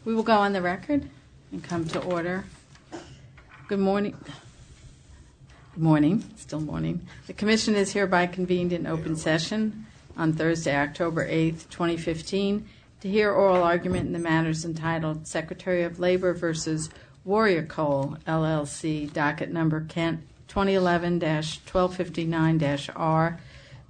We will go on the record and come to order. Good morning. Good morning. Still morning. The Commission is hereby convened in open session on Thursday, October 8th, 2015, to hear oral argument in the matters entitled Secretary of Labor versus Warrior Coal, LLC, docket number 2011-1259-R,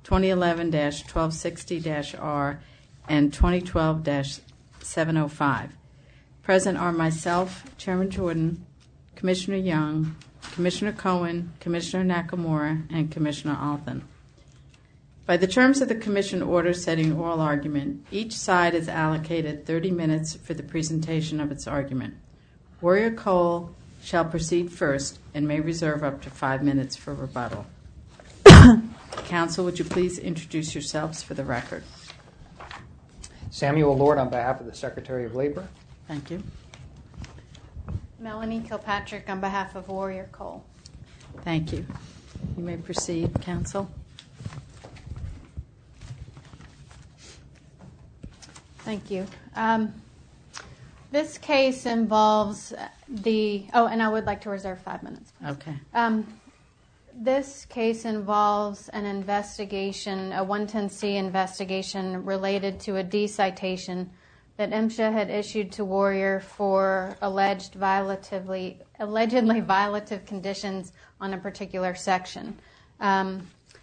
2011-1260-R, and 2012-705. Present are myself, Chairman Jordan, Commissioner Young, Commissioner Cohen, Commissioner Nakamura, and Commissioner Alton. By the terms of the Commission order setting oral argument, each side is allocated 30 minutes for the presentation of its argument. Warrior Coal shall proceed first and may reserve up to 5 minutes for rebuttal. Counsel, would you please introduce yourselves for the record? Samuel Lord on behalf of the Secretary of Labor. Thank you. Melanie Kilpatrick on behalf of Warrior Coal. Thank you. You may proceed, Counsel. Thank you. This case involves and I would like to reserve 5 minutes. Okay. This case involves an investigation, a 110C investigation related to a D-citation that MSHA had issued to Warrior for allegedly violative conditions on a particular section. And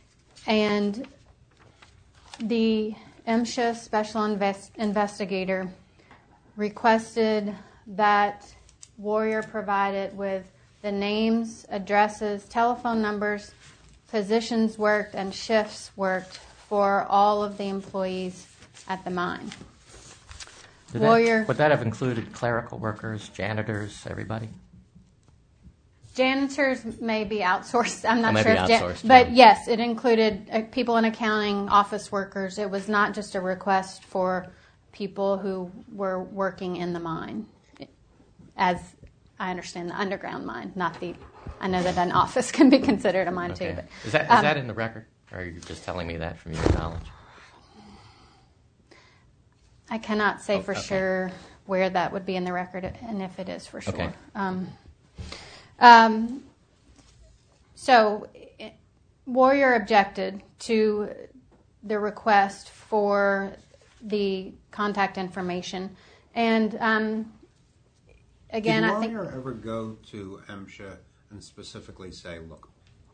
the MSHA special investigator requested that Warrior provide it with the names, addresses, telephone numbers, positions worked, and shifts worked for all of the employees at the mine. Would that have included clerical workers, janitors, everybody? Janitors may be outsourced. I'm not sure. But yes, it included people in accounting, office workers. It was not just a request for people who were working in the mine, as I understand the underground mine, not the. I know that an office can be considered a mine too. But, is that in the record, or are you just telling me that from your knowledge? I cannot say for sure where that would be in the record, and if it is for sure. Okay. So, Warrior objected to the request for the contact information, and again, I think. Did Warrior ever go to MSHA and specifically say, "Look,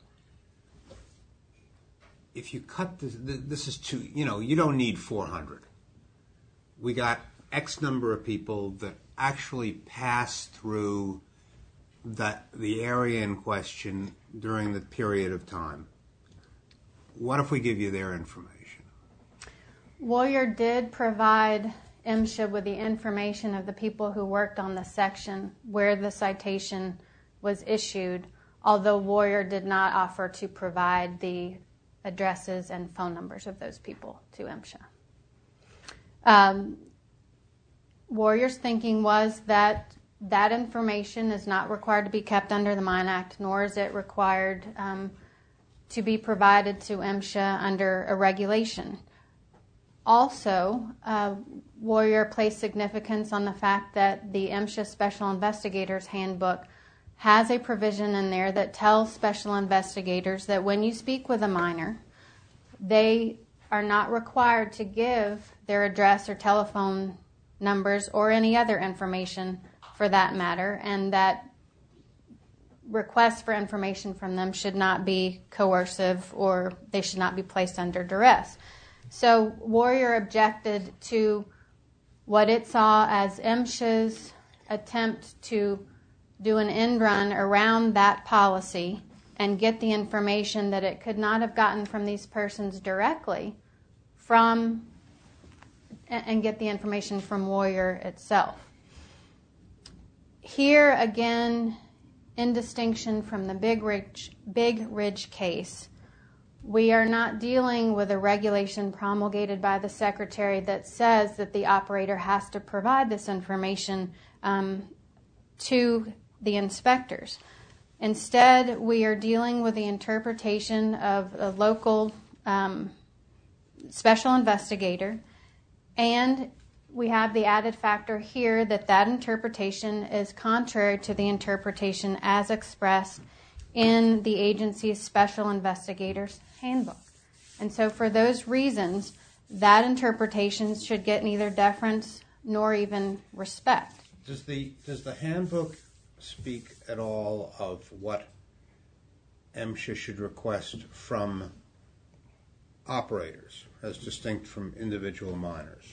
if you cut this is too, you don't need 400. We got X number of people that actually passed through the area in question during the period of time. What if we give you their information?" Warrior did provide MSHA with the information of the people who worked on the section where the citation was issued, although Warrior did not offer to provide the addresses and phone numbers of those people to MSHA. Warrior's thinking was that information is not required to be kept under the Mine Act, nor is it required to be provided to MSHA under a regulation. Also, Warrior placed significance on the fact that the MSHA Special Investigators Handbook has a provision in there that tells special investigators that when you speak with a miner, they are not required to give their address or telephone numbers or any other information for that matter, and that requests for information from them should not be coercive or they should not be placed under duress. So Warrior objected to what it saw as MSHA's attempt to do an end run around that policy and get the information that it could not have gotten from these persons directly and get the information from Warrior itself. Here again, in distinction from the Big Ridge case, we are not dealing with a regulation promulgated by the Secretary that says that the operator has to provide this information to the inspectors. Instead, we are dealing with the interpretation of a local special investigator and we have the added factor here that interpretation is contrary to the interpretation as expressed in the agency's Special Investigators Handbook. And so for those reasons, that interpretation should get neither deference nor even respect. Does the handbook speak at all of what MSHA should request from operators as distinct from individual miners?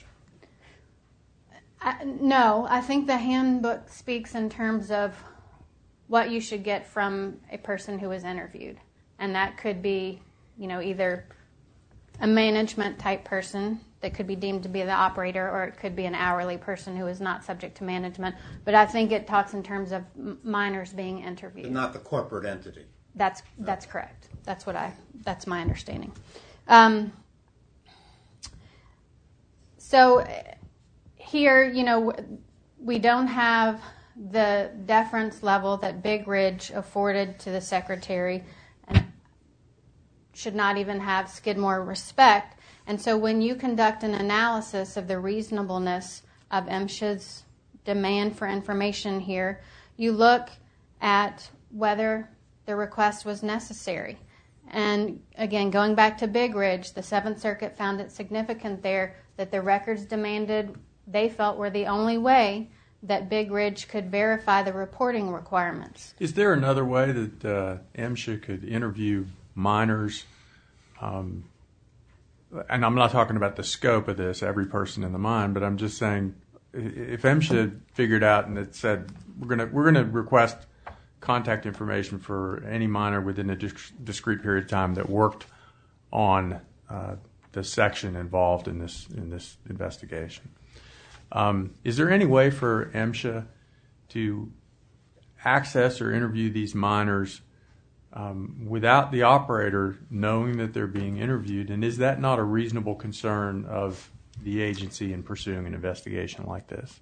No, I think the handbook speaks in terms of what you should get from a person who is interviewed. And that could be, either a management type person that could be deemed to be the operator, or it could be an hourly person who is not subject to management. But I think it talks in terms of miners being interviewed. But not the corporate entity. That's correct. That's my understanding. So here, we don't have the deference level that Big Ridge afforded to the secretary, and should not even have Skidmore respect. And so when you conduct an analysis of the reasonableness of MSHA's demand for information here, you look at whether the request was necessary. And again, going back to Big Ridge, the Seventh Circuit found it significant there that the records demanded, they felt, were the only way that Big Ridge could verify the reporting requirements. Is there another way that MSHA could interview miners? And I'm not talking about the scope of this, every person in the mine, but I'm just saying, if MSHA figured out and it said, we're going to request contact information for any miner within a discrete period of time that worked on the section involved in this investigation. Is there any way for MSHA to access or interview these miners without the operator knowing that they're being interviewed? And is that not a reasonable concern of the agency in pursuing an investigation like this?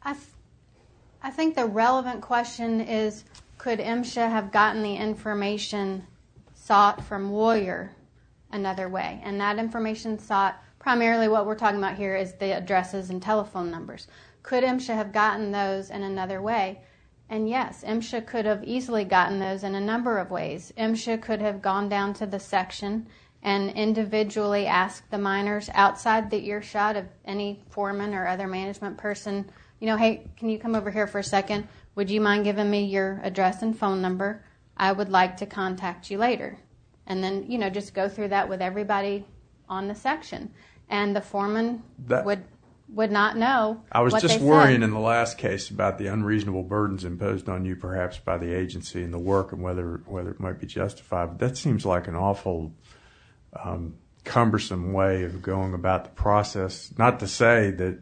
I think the relevant question is, could MSHA have gotten the information sought from Warrior another way? And that information sought, primarily what we're talking about here is the addresses and telephone numbers. Could MSHA have gotten those in another way? And yes, MSHA could have easily gotten those in a number of ways. MSHA could have gone down to the section and individually asked the miners outside the earshot of any foreman or other management person, hey, can you come over here for a second? Would you mind giving me your address and phone number? I would like to contact you later. And then, just go through that with everybody on the section. And the foreman would not know. I was what just they worrying said. in the last case about the unreasonable burdens imposed on you, perhaps by the agency and the work, and whether it might be justified. But that seems like an awful cumbersome way of going about the process. Not to say that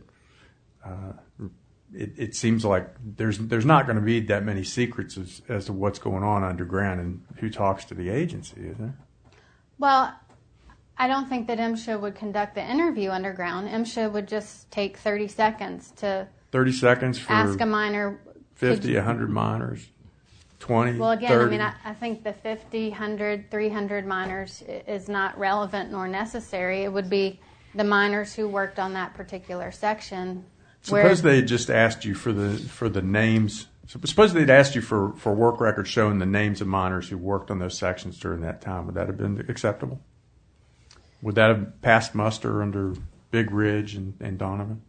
it seems like there's not going to be that many secrets as to what's going on underground and who talks to the agency, is there? Well, I don't think that MSHA would conduct the interview underground. MSHA would just take 30 seconds to 30 seconds for ask a miner. 50, 100 miners, 20, Well, again, 30. I think the 50, 100, 300 miners is not relevant nor necessary. It would be the miners who worked on that particular section. Suppose they just asked you for the names. Suppose they'd asked you for work records showing the names of miners who worked on those sections during that time. Would that have been acceptable? Would that have passed muster under Big Ridge and Donovan?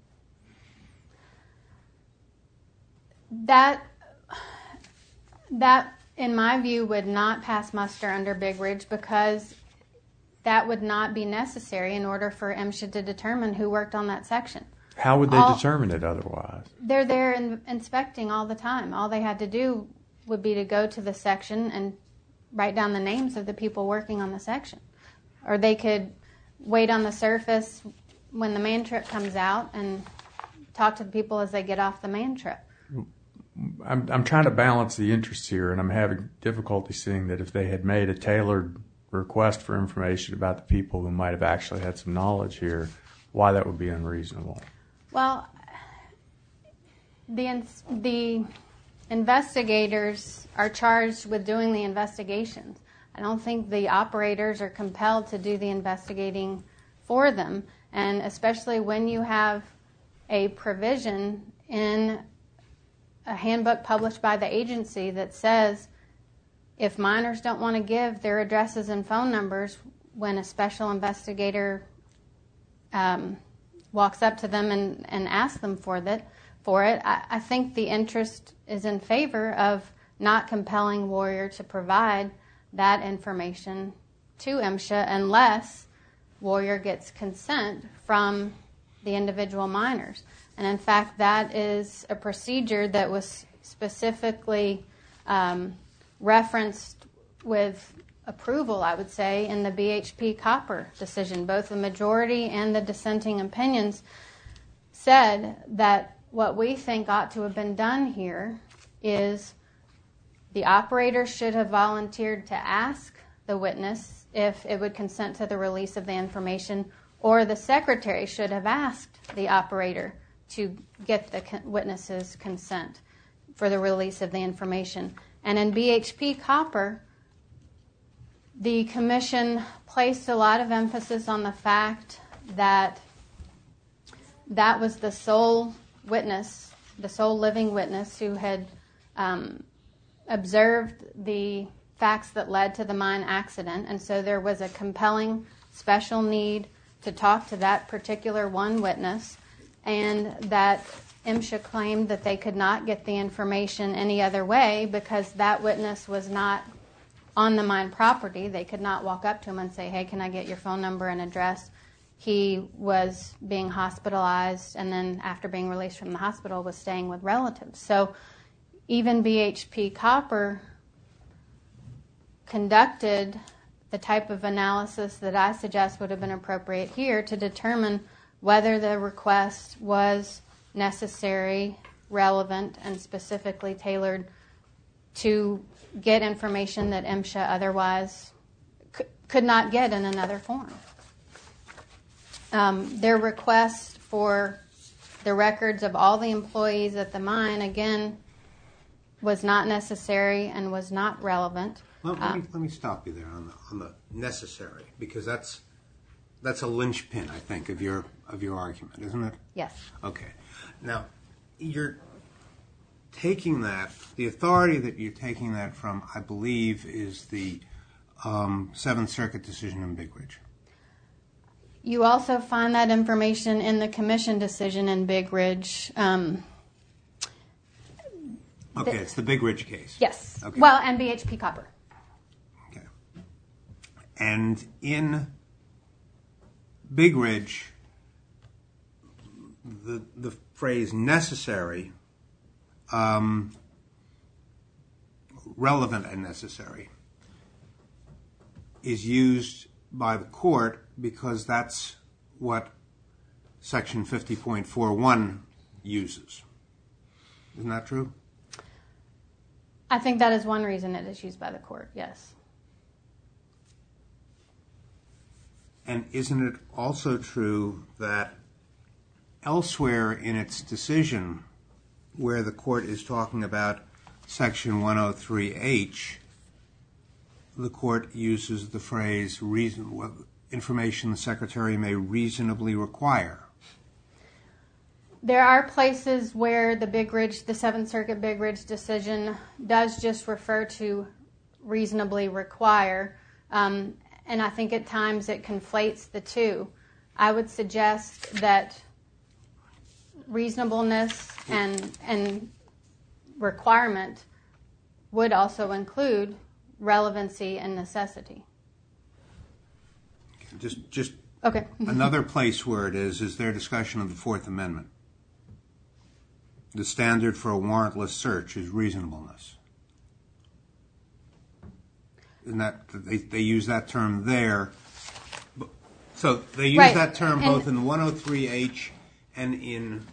That, in my view, would not pass muster under Big Ridge because that would not be necessary in order for MSHA to determine who worked on that section. How would they determine it otherwise? They're there inspecting all the time. All they had to do would be to go to the section and write down the names of the people working on the section. Or they could wait on the surface when the man trip comes out and talk to the people as they get off the man trip. I'm trying to balance the interests here, and I'm having difficulty seeing that if they had made a tailored request for information about the people who might have actually had some knowledge here, why that would be unreasonable. Well, the investigators are charged with doing the investigations. I don't think the operators are compelled to do the investigating for them, and especially when you have a provision in a handbook published by the agency that says if minors don't want to give their addresses and phone numbers when a special investigator walks up to them and asks them for it, I think the interest is in favor of not compelling Warrior to provide that information to MSHA unless Warrior gets consent from the individual minors. And in fact, that is a procedure that was specifically referenced with approval, I would say, in the BHP Copper decision. Both the majority and the dissenting opinions said that what we think ought to have been done here is the operator should have volunteered to ask the witness if it would consent to the release of the information, or the secretary should have asked the operator to get the witness's consent for the release of the information. And in BHP Copper, the commission placed a lot of emphasis on the fact that that was the sole witness, the sole living witness who had observed the facts that led to the mine accident. And so there was a compelling special need to talk to that particular one witness, and that MSHA claimed that they could not get the information any other way because that witness was not on the mine property. They could not walk up to him and say, hey, can I get your phone number and address? He was being hospitalized, and then after being released from the hospital was staying with relatives. So even BHP Copper conducted the type of analysis that I suggest would have been appropriate here to determine whether the request was necessary, relevant, and specifically tailored to get information that MSHA otherwise could not get in another form. Their request for the records of all the employees at the mine, again, was not necessary and was not relevant. Let me stop you there on the necessary, because that's a linchpin, I think, of your argument, isn't it? Yes. Okay. Now, you're taking that, the authority that you're taking that from, I believe, is the Seventh Circuit decision in Big Ridge. You also find that information in the commission decision in Big Ridge. Okay, it's the Big Ridge case. Yes. Okay. Well, and BHP Copper. Okay. And in Big Ridge, the phrase necessary, relevant and necessary, is used by the court because that's what Section 50.41 uses. Isn't that true? I think that is one reason it is used by the court, yes. And isn't it also true that elsewhere in its decision, where the court is talking about Section 103H, the court uses the phrase information the secretary may reasonably require? There are places where the Seventh Circuit Big Ridge decision does just refer to reasonably require, and I think at times it conflates the two. I would suggest that reasonableness and requirement would also include relevancy and necessity. Just okay. Another place where it is their discussion of the Fourth Amendment. The standard for a warrantless search is reasonableness. And that they use that term there. So they use right. that term both in 103H and in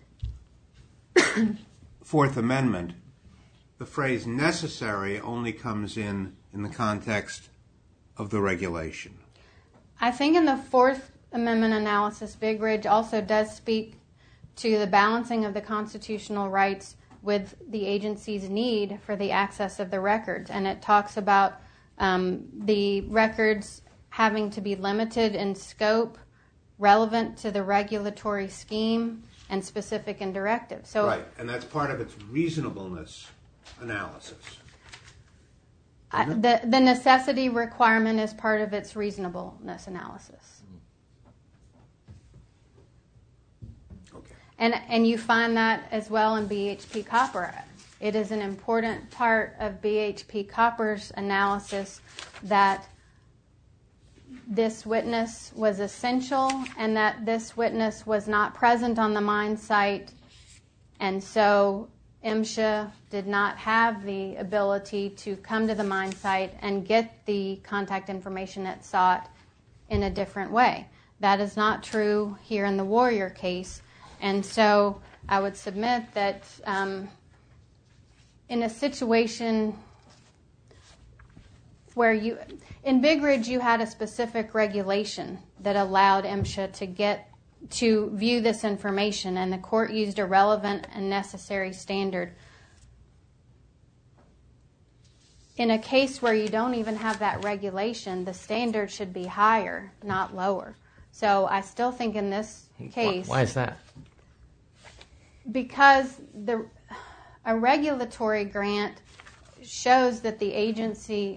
Fourth Amendment. The phrase necessary only comes in the context of the regulation. I think in the Fourth Amendment analysis, Big Ridge also does speak to the balancing of the constitutional rights with the agency's need for the access of the records. And it talks about the records having to be limited in scope, relevant to the regulatory scheme, and specific and directive. So Right, and that's part of its reasonableness analysis. the necessity requirement is part of its reasonableness analysis. Okay. And you find that as well in BHP Copper. It is an important part of BHP Copper's analysis that this witness was essential and that this witness was not present on the mine site, and so MSHA did not have the ability to come to the mine site and get the contact information it sought in a different way. That is not true here in the Warrior case, and so I would submit that in a situation where in Big Ridge you had a specific regulation that allowed MSHA to view this information, and the court used a relevant and necessary standard. In a case where you don't even have that regulation, the standard should be higher, not lower. So I still think in this case... Why is that? Because a regulatory grant shows that the agency,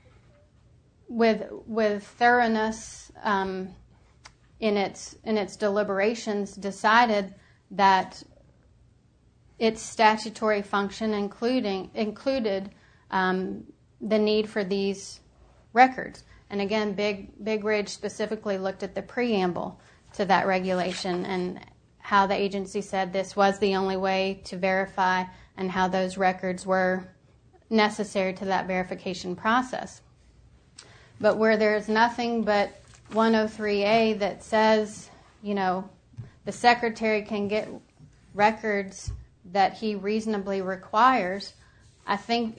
with thoroughness in its deliberations, decided that its statutory function included the need for these records. And again, Big Ridge specifically looked at the preamble to that regulation and how the agency said this was the only way to verify and how those records were necessary to that verification process. But where there's nothing but 103A that says, the secretary can get records that he reasonably requires, I think,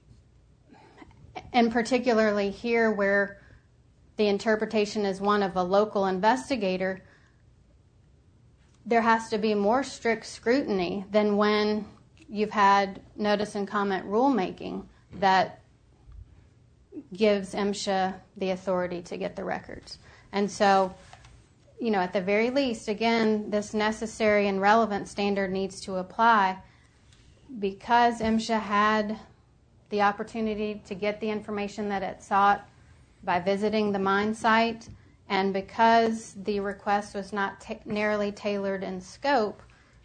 and particularly here where the interpretation is one of a local investigator, there has to be more strict scrutiny than when you've had notice and comment rulemaking that gives MSHA the authority to get the records. And so, at the very least, again, this necessary and relevant standard needs to apply because MSHA had the opportunity to get the information that it sought by visiting the mine site, and because the request was not narrowly tailored in scope,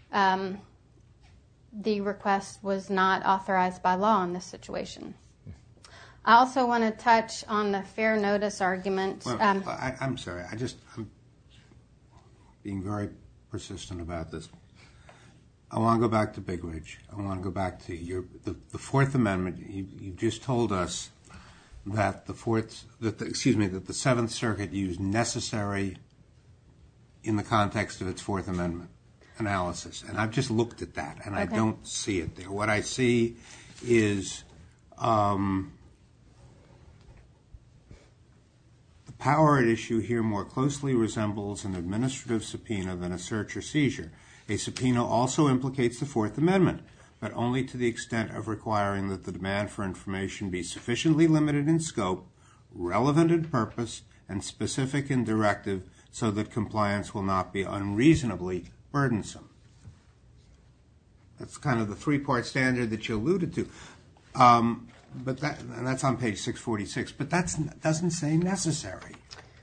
the request was not authorized by law in this situation. I also want to touch on the fair notice argument. Well, I'm sorry. I'm being very persistent about this. I want to go back to Big Ridge. I want to go back to the Fourth Amendment. You just told us that that the Seventh Circuit used necessary in the context of its Fourth Amendment analysis, and I've just looked at that, and I don't see it there. What I see is the power at issue here more closely resembles an administrative subpoena than a search or seizure. A subpoena also implicates the Fourth Amendment, but only to the extent of requiring that the demand for information be sufficiently limited in scope, relevant in purpose, and specific in directive so that compliance will not be unreasonably burdensome. That's kind of the three-part standard that you alluded to. But that's on page 646, but that doesn't say necessary.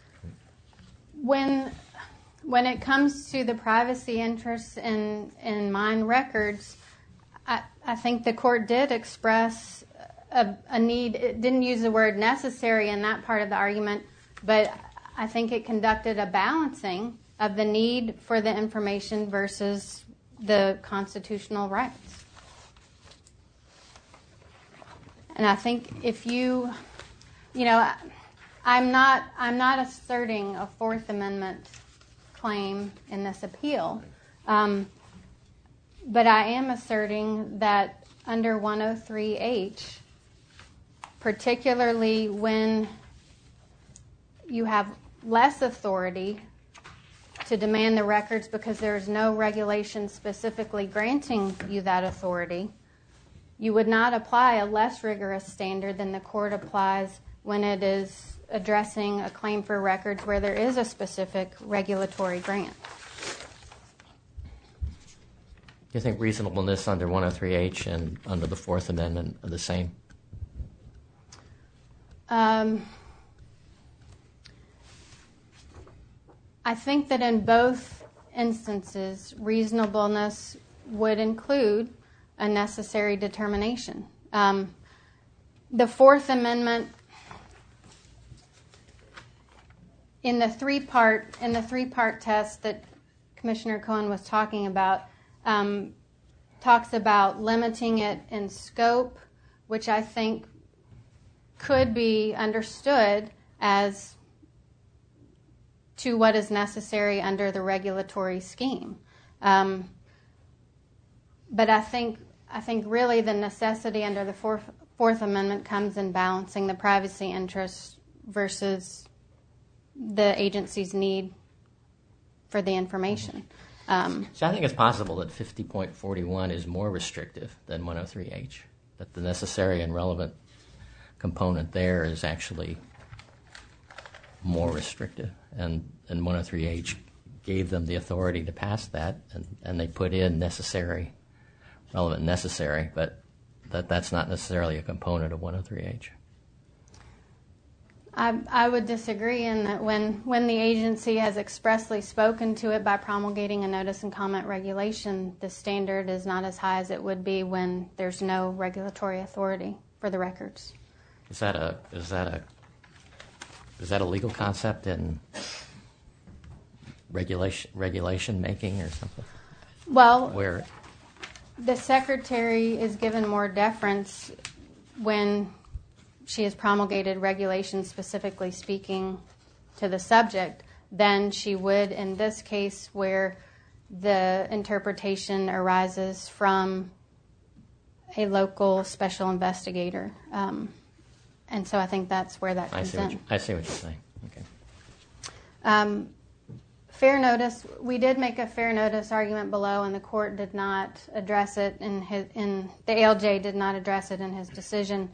When it comes to the privacy interests in mine records, I think the court did express a need. It didn't use the word necessary in that part of the argument, but I think it conducted a balancing of the need for the information versus the constitutional rights. And I think if I'm not asserting a Fourth Amendment claim in this appeal, but I am asserting that under 103H, particularly when you have less authority to demand the records because there is no regulation specifically granting you that authority, you would not apply a less rigorous standard than the court applies when it is addressing a claim for records where there is a specific regulatory grant. you think reasonableness under 103H and under the Fourth Amendment are the same? I think that in both instances, reasonableness would include a necessary determination. The Fourth Amendment, in the three-part test that Commissioner Cohen was talking about, talks about limiting it in scope, which I think could be understood as to what is necessary under the regulatory scheme. But I think really the necessity under the Fourth Amendment comes in balancing the privacy interests versus the agency's need for the information. So I think it's possible that 50.41 is more restrictive than 103H, that the necessary and relevant component there is actually more restrictive. And 103H gave them the authority to pass that, and they put in necessary, relevant necessary, but that's not necessarily a component of 103H. I would disagree in that when the agency has expressly spoken to it by promulgating a notice and comment regulation, the standard is not as high as it would be when there's no regulatory authority for the records. Is that a legal concept in regulation making or something? Well, Where the secretary is given more deference when she has promulgated regulations specifically speaking to the subject than she would in this case where the interpretation arises from a local special investigator. And so I think that's where that comes in. I see what you're saying. Okay. Fair notice, we did make a fair notice argument below, and the court did not address it the ALJ did not address it in his decision.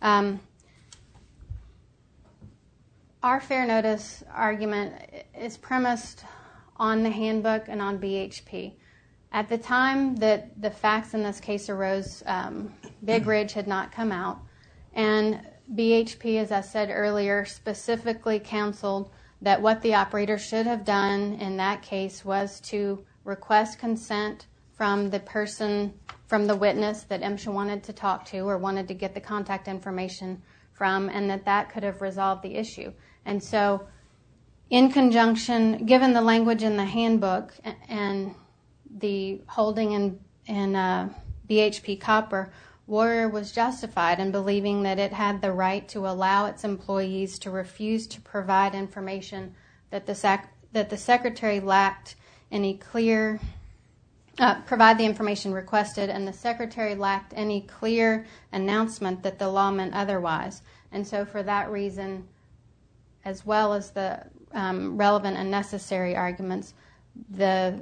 Our fair notice argument is premised on the handbook and on BHP. At the time that the facts in this case arose, Big Ridge had not come out, and BHP, as I said earlier, specifically counseled that what the operator should have done in that case was to request consent from the witness that MSHA wanted to talk to or wanted to get the contact information from, and that could have resolved the issue. And so in conjunction, given the language in the handbook and the holding in BHP Copper, Warrior was justified in believing that it had the right to allow its employees to refuse to provide information that the secretary lacked any clear, provide the information requested, and the secretary lacked any clear announcement that the law meant otherwise. And so for that reason, as well as the relevant and necessary arguments, the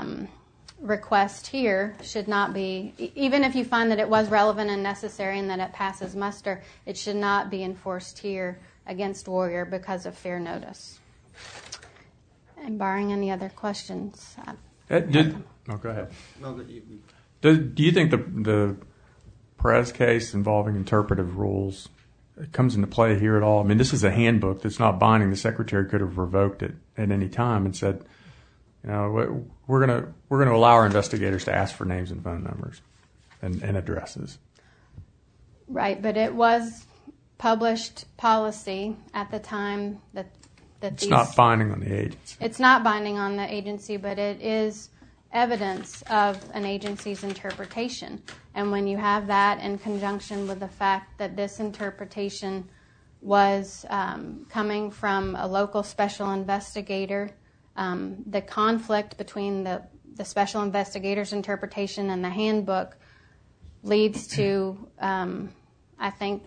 request here should not be, even if you find that it was relevant and necessary and that it passes muster, it should not be enforced here against Warrior because of fair notice. And barring any other questions. Go ahead. Do you think the Perez case involving interpretive rules comes into play here at all? I mean, this is a handbook that's not binding. The secretary could have revoked it at any time and said, you know, we're going to allow our investigators to ask for names and phone numbers and addresses. Right, but it was published policy at the time that it's not binding on the agency. It's not binding on the agency, but it is evidence of an agency's interpretation. And when you have that in conjunction with the fact that this interpretation was coming from a local special investigator, the conflict between the special investigator's interpretation and the handbook leads to, I think,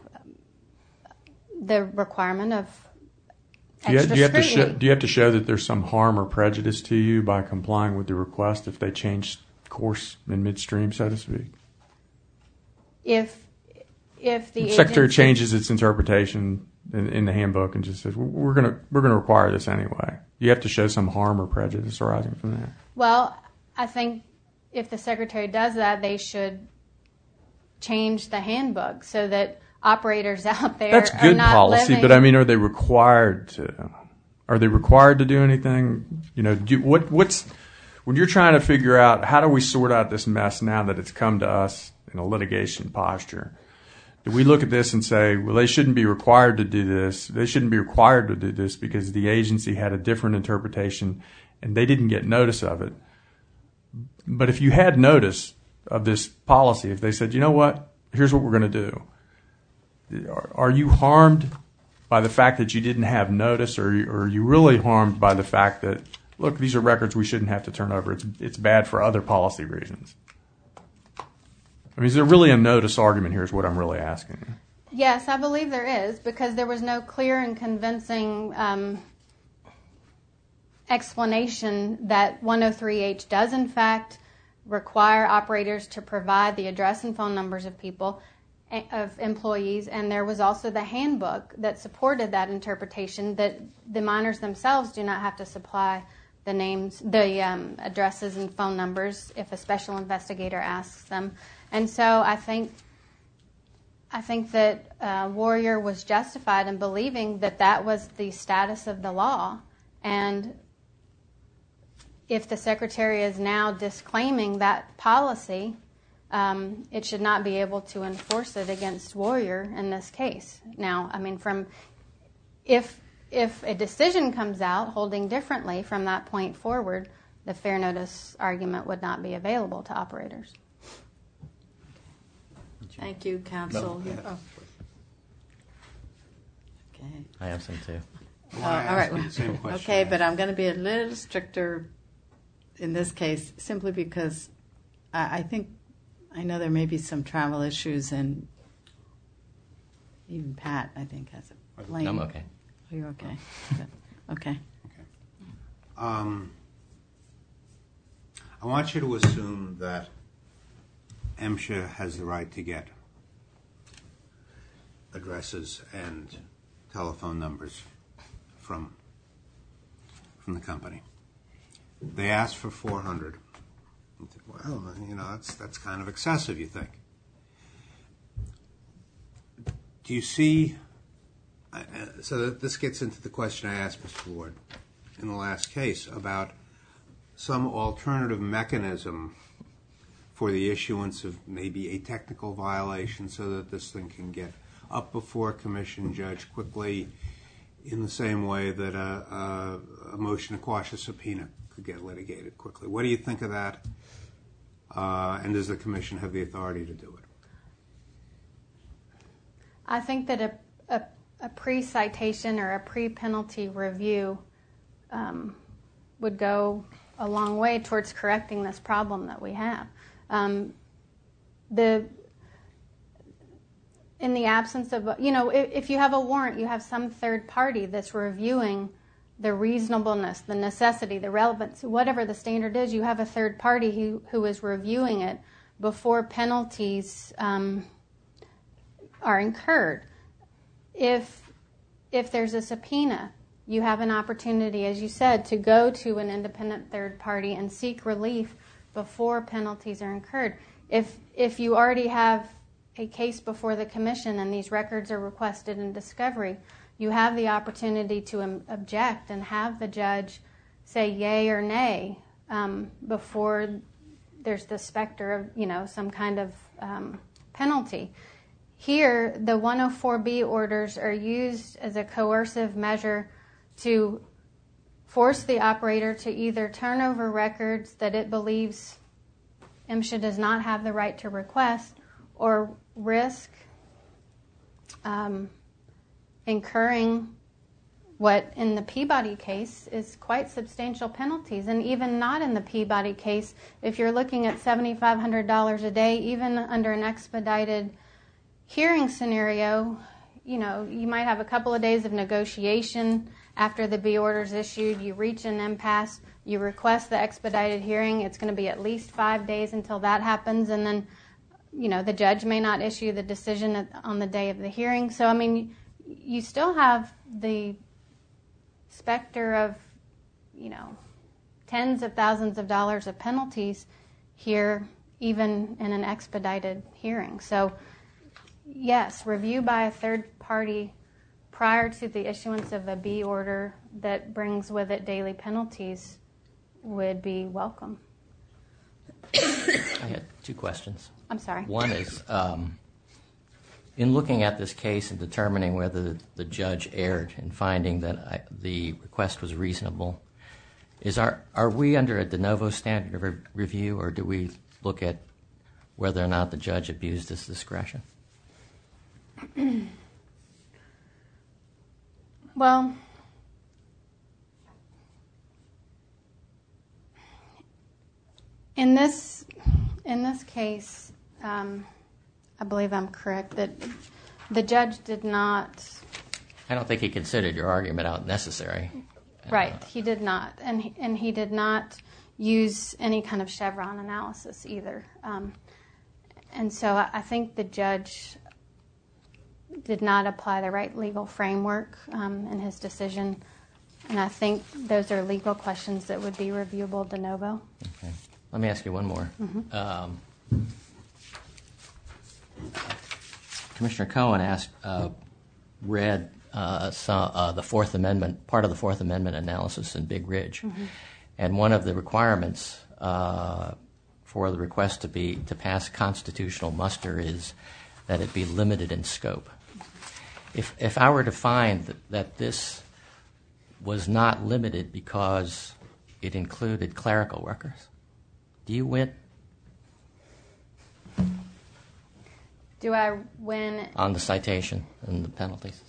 the requirement of extra scrutiny. Do you have to show that there's some harm or prejudice to you by complying with the request if they change course in midstream, so to speak? If the secretary changes its interpretation in the handbook and just says we're going to require this anyway, you have to show some harm or prejudice arising from that. Well, I think if the secretary does that, they should change the handbook so that operators out there That's are good not policy, living. but I mean, are they required to? Are they required to do anything? You know, what's when you're trying to figure out how do we sort out this mess now that it's come to us in a litigation posture? Do we look at this and say, well, they shouldn't be required to do this. They shouldn't be required to do this because the agency had a different interpretation and they didn't get notice of it. But if you had notice of this policy, if they said, you know what, here's what we're going to do. Are you harmed by the fact that you didn't have notice, or are you really harmed by the fact that, look, these are records we shouldn't have to turn over. It's bad for other policy reasons. I mean, is there really a notice argument here is what I'm really asking. Yes, I believe there is, because there was no clear and convincing explanation that 103H does, in fact, require operators to provide the address and phone numbers of people, of employees, and there was also the handbook that supported that interpretation that the miners themselves do not have to supply the names, the addresses and phone numbers if a special investigator asks them. And so I think that Warrior was justified in believing that that was the status of the law, and if the secretary is now disclaiming that policy, it should not be able to enforce it against Warrior in this case. Now, I mean, if a decision comes out holding differently from that point forward, the fair notice argument would not be available to operators. Thank you, counsel. No. Oh. Okay. I have some too. I wanna all right. ask you the same question Okay, I but asked. I'm going to be a little stricter in this case, simply because I know there may be some travel issues, and even Pat, I think, has a plane. I'm okay. Oh, you're okay. Good. Okay. I want you to assume that MSHA has the right to get addresses and telephone numbers from the company. They asked for 400. Well, you know, that's kind of excessive, you think. Do you see, so this gets into the question I asked Mr. Ward in the last case about some alternative mechanism for the issuance of maybe a technical violation so that this thing can get up before a commission judge quickly, in the same way that a motion to quash a subpoena could get litigated quickly. What do you think of that? And does the commission have the authority to do it? I think that a pre-citation or a pre-penalty review would go a long way towards correcting this problem that we have. In the absence of, if you have a warrant, you have some third party that's reviewing the reasonableness, the necessity, the relevance, whatever the standard is, you have a third party who is reviewing it before penalties are incurred. If there's a subpoena, you have an opportunity, as you said, to go to an independent third party and seek relief before penalties are incurred. If you already have a case before the commission and these records are requested in discovery, you have the opportunity to object and have the judge say yay or nay before there's the specter of, some kind of penalty. Here, the 104B orders are used as a coercive measure to force the operator to either turn over records that it believes MSHA does not have the right to request, or risk incurring what in the Peabody case is quite substantial penalties. And even not in the Peabody case, if you're looking at $7,500 a day, even under an expedited hearing scenario, you might have a couple of days of negotiation after the B order is issued. You reach an impasse, you request the expedited hearing. It's going to be at least 5 days until that happens, and then the judge may not issue the decision on the day of the hearing. So, you still have the specter of, tens of thousands of dollars of penalties here, even in an expedited hearing. So, yes, review by a third party prior to the issuance of a B order that brings with it daily penalties would be welcome. I had two questions. I'm sorry. One is, in looking at this case and determining whether the judge erred in finding that the request was reasonable, are we under a de novo standard of review, or do we look at whether or not the judge abused his discretion? Well, in this case, I believe I'm correct that the judge did not. I don't think he considered your argument out necessary. Right, he did not, and he did not use any kind of Chevron analysis either. And so I think the judge did not apply the right legal framework in his decision, and I think those are legal questions that would be reviewable de novo. Okay. Let me ask you one more. Mm-hmm. Commissioner Cohen read the Fourth Amendment, part of the Fourth Amendment analysis in Big Ridge, Mm-hmm. and one of the requirements for the request to pass constitutional muster is that it be limited in scope. If I were to find that this was not limited because it included clerical workers, do you win? Do I win? On the citation and the penalties?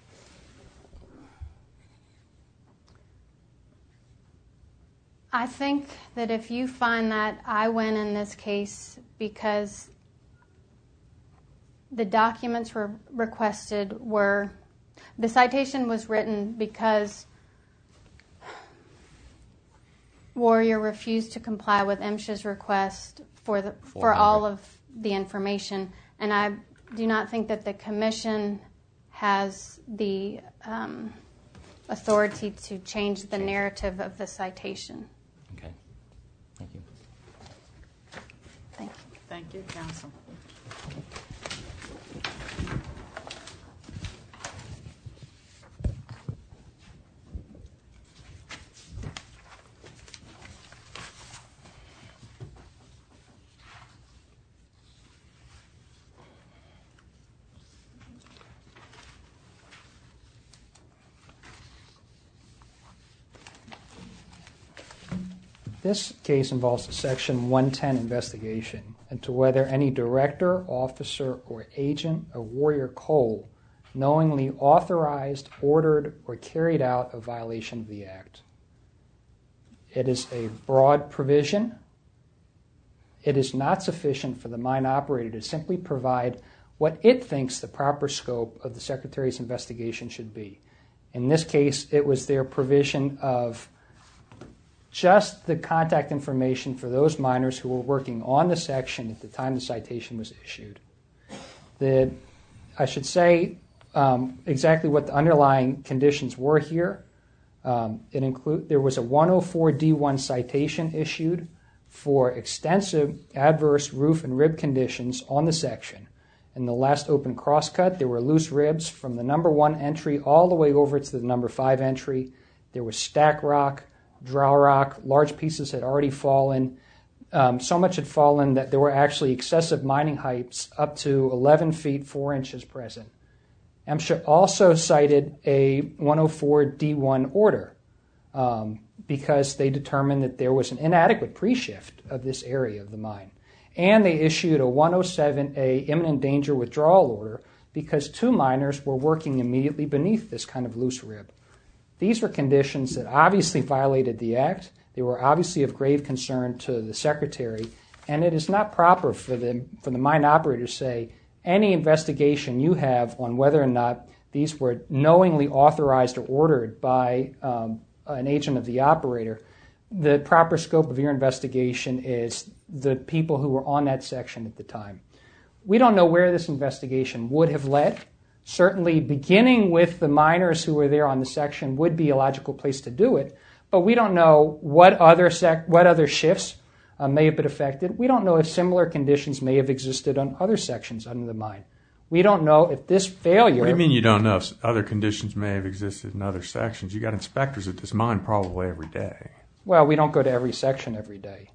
I think that if you find that, I win in this case because the documents were requested the citation was written because Warrior refused to comply with MSHA's request for all of the information, and I do not think that the commission has the authority to change the narrative of the citation. Okay. Thank you. Thank you. Thank you, counsel. This case involves a Section 110 investigation into whether any director, officer, or agent of Warrior Coal knowingly authorized, ordered, or carried out a violation of the Act. It is a broad provision. It is not sufficient for the mine operator to simply provide what it thinks the proper scope of the Secretary's investigation should be. In this case, it was their provision of just the contact information for those miners who were working on the section at the time the citation was issued. I should say exactly what the underlying conditions were here. There was a 104D1 citation issued for extensive adverse roof and rib conditions on the section. In the last open crosscut, there were loose ribs from the number 1 entry all the way over to the number 5 entry. There was stack rock, drow rock, large pieces had already fallen. So much had fallen that there were actually excessive mining heights up to 11 feet 4 inches present. MSHA also cited a 104D1 order because they determined that there was an inadequate pre-shift of this area of the mine. And they issued a 107A imminent danger withdrawal order because 2 miners were working immediately beneath this kind of loose rib. These were conditions that obviously violated the Act. They were obviously of grave concern to the Secretary, and it is not proper for the mine operator to say any investigation you have on whether or not these were knowingly authorized or ordered by an agent of the operator. The proper scope of your investigation is the people who were on that section at the time. We don't know where this investigation would have led. Certainly beginning with the miners who were there on the section would be a logical place to do it, but we don't know what other shifts may have been affected. We don't know if similar conditions may have existed on other sections under the mine. We don't know if this failure... What do you mean you don't know if other conditions may have existed in other sections? You got inspectors at this mine probably every day. Well, we don't go to every section every day.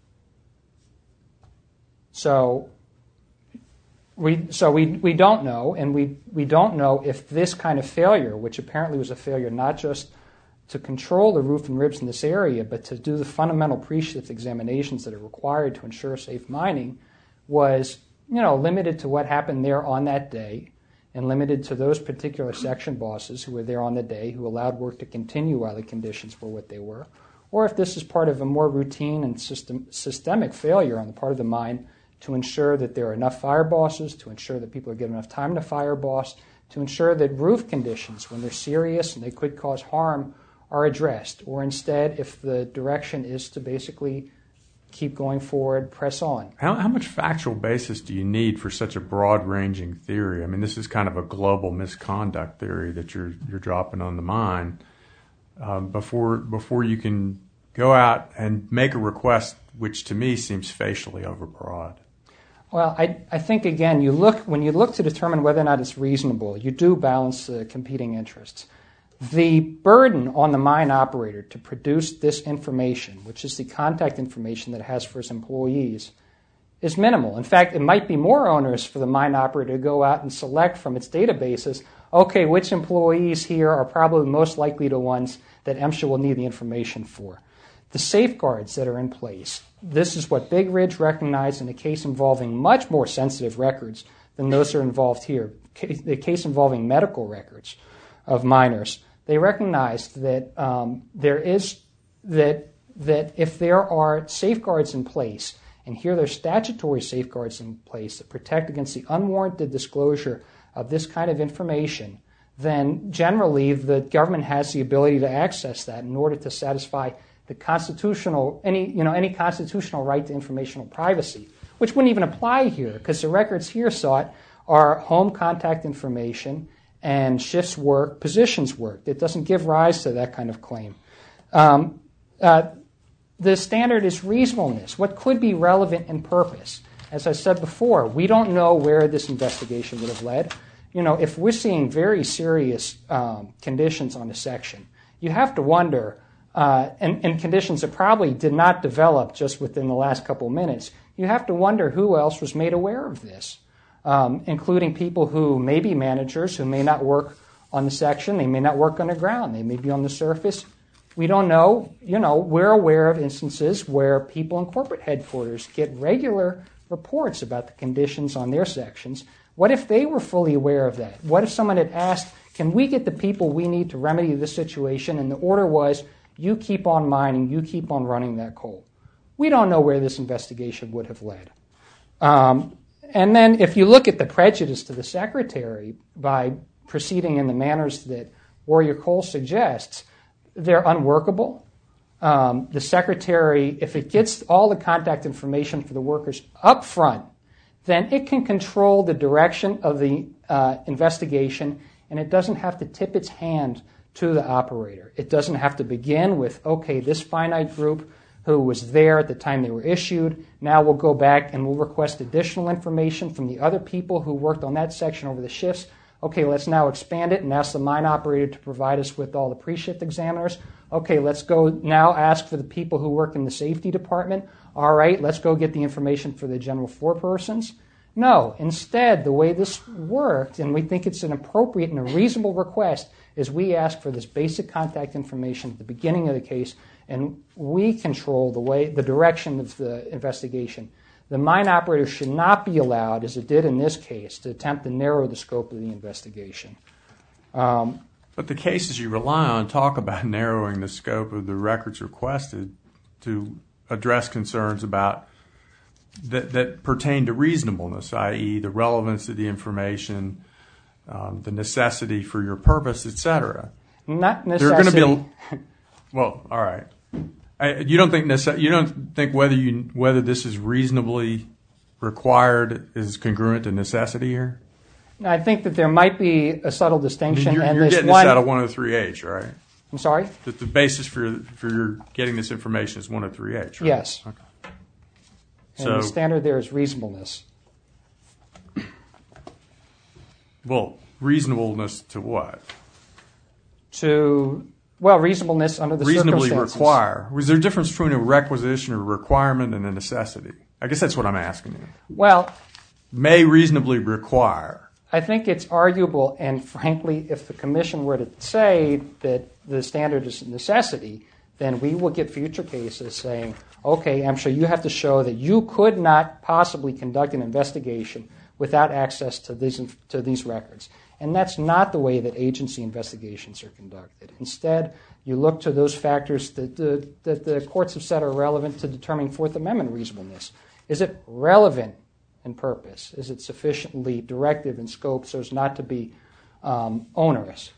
So we don't know, and we don't know if this kind of failure, which apparently was a failure not just to control the roof and ribs in this area, but to do the fundamental pre-shift examinations that are required to ensure safe mining, was limited to what happened there on that day, and limited to those particular section bosses who were there on the day, who allowed work to continue while the conditions were what they were, or if this is part of a more routine and systemic failure on the part of the mine to ensure that there are enough fire bosses, to ensure that people are given enough time to fire boss, to ensure that roof conditions, when they're serious and they could cause harm, are addressed. Or instead, if the direction is to basically keep going forward, press on. How much factual basis do you need for such a broad-ranging theory? I mean, this is kind of a global misconduct theory that you're dropping on the mine before you can go out and make a request, which to me seems facially overbroad. Well, I think, again, when you look to determine whether or not it's reasonable, you do balance the competing interests. The burden on the mine operator to produce this information, which is the contact information that it has for its employees, is minimal. In fact, it might be more onerous for the mine operator to go out and select from its databases, okay, which employees here are probably most likely the ones that MSHA will need the information for. The safeguards that are in place, this is what Big Ridge recognized in a case involving much more sensitive records than those that are involved here, the case involving medical records of miners. They recognized that that if there are safeguards in place, and here there's statutory safeguards in place that protect against the unwarranted disclosure of this kind of information, then generally the government has the ability to access that in order to satisfy the any constitutional right to informational privacy, which wouldn't even apply here because the records here sought are home contact information and shifts work, positions work. It doesn't give rise to that kind of claim. The standard is reasonableness. What could be relevant in purpose? As I said before, we don't know where this investigation would have led. If we're seeing very serious conditions on a section, you have to wonder, and conditions that probably did not develop just within the last couple of minutes, you have to wonder who else was made aware of this. Including people who may be managers who may not work on the section, they may not work underground, they may be on the surface. We don't know. We're aware of instances where people in corporate headquarters get regular reports about the conditions on their sections. What if they were fully aware of that? What if someone had asked, can we get the people we need to remedy this situation? And the order was, you keep on mining, you keep on running that coal. We don't know where this investigation would have led. And then if you look at the prejudice to the secretary by proceeding in the manners that Warrior Coal suggests, they're unworkable. The secretary, if it gets all the contact information for the workers up front, then it can control the direction of the investigation, and it doesn't have to tip its hand to the operator. It doesn't have to begin with, okay, this finite group who was there at the time they were issued. Now we'll go back and we'll request additional information from the other people who worked on that section over the shifts. Okay, let's now expand it and ask the mine operator to provide us with all the pre-shift examiners. Okay, let's go now ask for the people who work in the safety department. All right, let's go get the information for the general forepersons. No, instead, the way this worked, and we think it's an appropriate and a reasonable request, is we ask for this basic contact information at the beginning of the case, and we control the direction of the investigation. The mine operator should not be allowed, as it did in this case, to attempt to narrow the scope of the investigation. But the cases you rely on talk about narrowing the scope of the records requested to address concerns about that pertain to reasonableness, i.e. the relevance of the information, the necessity for your purpose, etc. Not necessity. They're going to be well, all right. You don't think whether this is reasonably required is congruent to necessity here? I think that there might be a subtle distinction. You're getting this out of 103H, right? I'm sorry? That the basis for your getting this information is 103H, right? Yes. Okay. And the standard there is reasonableness. Well, reasonableness to what? Reasonableness under the Reasonably circumstances. require. Was there a difference between a requisition or requirement and a necessity? I guess that's what I'm asking you. Well, May reasonably require. I think it's arguable, and frankly, if the commission were to say that the standard is a necessity, then we will get future cases saying, okay, MSHA, you have to show that you could not possibly conduct an investigation without access to these records. And that's not the way that agency investigations are conducted. Instead, you look to those factors that the courts have said are relevant to determining Fourth Amendment reasonableness. Is it relevant in purpose? Is it sufficiently directive in scope so as not to be onerous?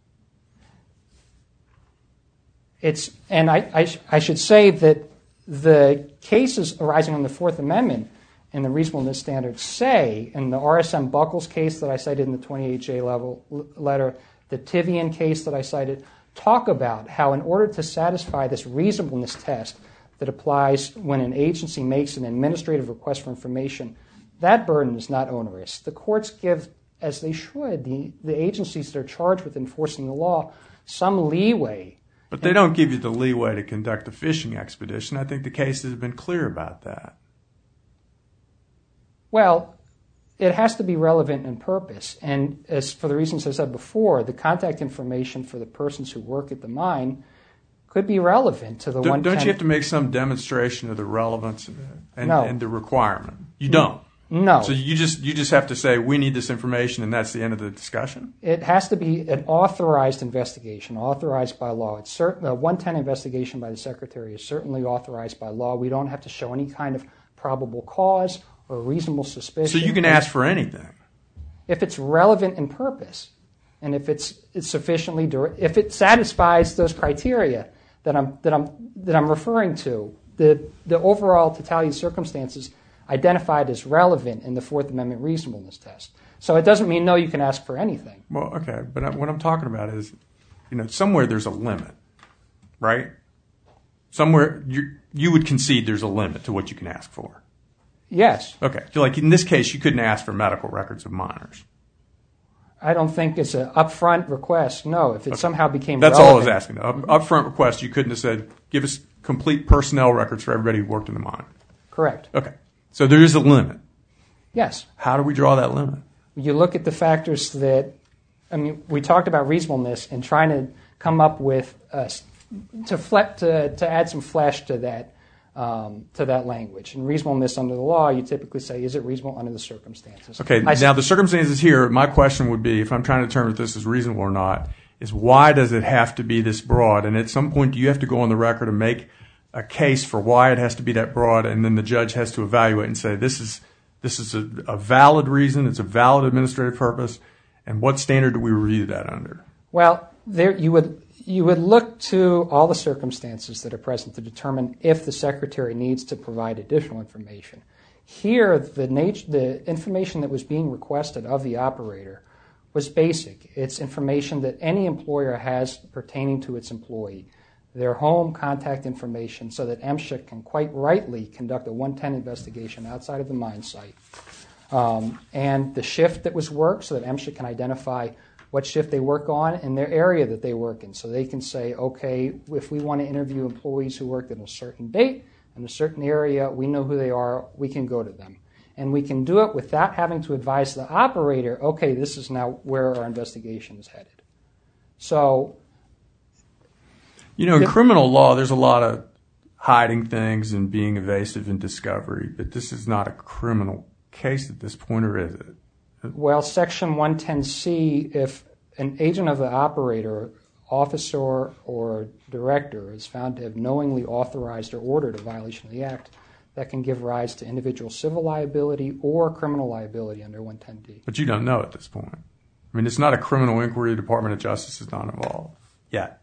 And I should say that the cases arising from the Fourth Amendment and the reasonableness standards say, in the RSM Buckles case that I cited in the 28J letter, the Tivian case that I cited, talk about how in order to satisfy this reasonableness test that applies when an agency makes an administrative request for information, that burden is not onerous. The courts give, as they should, the agencies that are charged with enforcing the law some leeway. But they don't give you the leeway to conduct a fishing expedition. I think the cases have been clear about that. Well, it has to be relevant in purpose. And as for the reasons I said before, the contact information for the persons who work at the mine could be relevant to the one. Don't you have to make some demonstration of the relevance and No. and the requirement? You don't. No. So you just have to say we need this information, and that's the end of the discussion. It has to be an authorized investigation, authorized by law. It's certain. A 110 investigation by the Secretary is certainly authorized by law. We don't have to show any kind of probable cause or reasonable suspicion. So you can ask for anything. If it's relevant in purpose, and if it's sufficiently, if it satisfies those criteria that I'm referring to, the overall totality of circumstances identified as relevant in the Fourth Amendment reasonableness test. So it doesn't mean no, you can ask for anything. Well, okay, but what I'm talking about is, somewhere there's a limit, right? Somewhere you would concede there's a limit to what you can ask for. Yes. Okay, so like in this case, you couldn't ask for medical records of minors. I don't think it's an upfront request. No, if it somehow became That's relevant. all I was asking. Upfront request, you couldn't have said, give us complete personnel records for everybody who worked in the mine. Correct. Okay, so there is a limit. Yes. How do we draw that limit? You look at the factors we talked about reasonableness and trying to come up with, to add some flesh to that language. And reasonableness under the law, you typically say, is it reasonable under the circumstances? Okay, now the circumstances here, my question would be, if I'm trying to determine if this is reasonable or not, is why does it have to be this broad? And at some point, do you have to go on the record and make a case for why it has to be that broad, and then the judge has to evaluate and say, this is a valid reason, it's a valid administrative purpose, and what standard do we review that under? Well, you would look to all the circumstances that are present to determine if the Secretary needs to provide additional information. Here, the information that was being requested of the operator was basic. It's information that any employer has pertaining to its employee, their home contact information, so that MSHA can quite rightly conduct a 110 investigation outside of the mine site. And the shift that was worked, so that MSHA can identify what shift they work on and their area that they work in. So they can say, okay, if we want to interview employees who worked at a certain date in a certain area, we know who they are, we can go to them. And we can do it without having to advise the operator, okay, this is now where our investigation is headed. So, in criminal law, there's a lot of hiding things and being evasive in discovery, but this is not a criminal case at this point, or is it? Well, Section 110C, if an agent of the operator, officer, or director is found to have knowingly authorized or ordered a violation of the Act, that can give rise to individual civil liability or criminal liability under 110D. But you don't know at this point. I mean, it's not a criminal inquiry. The Department of Justice is not involved yet.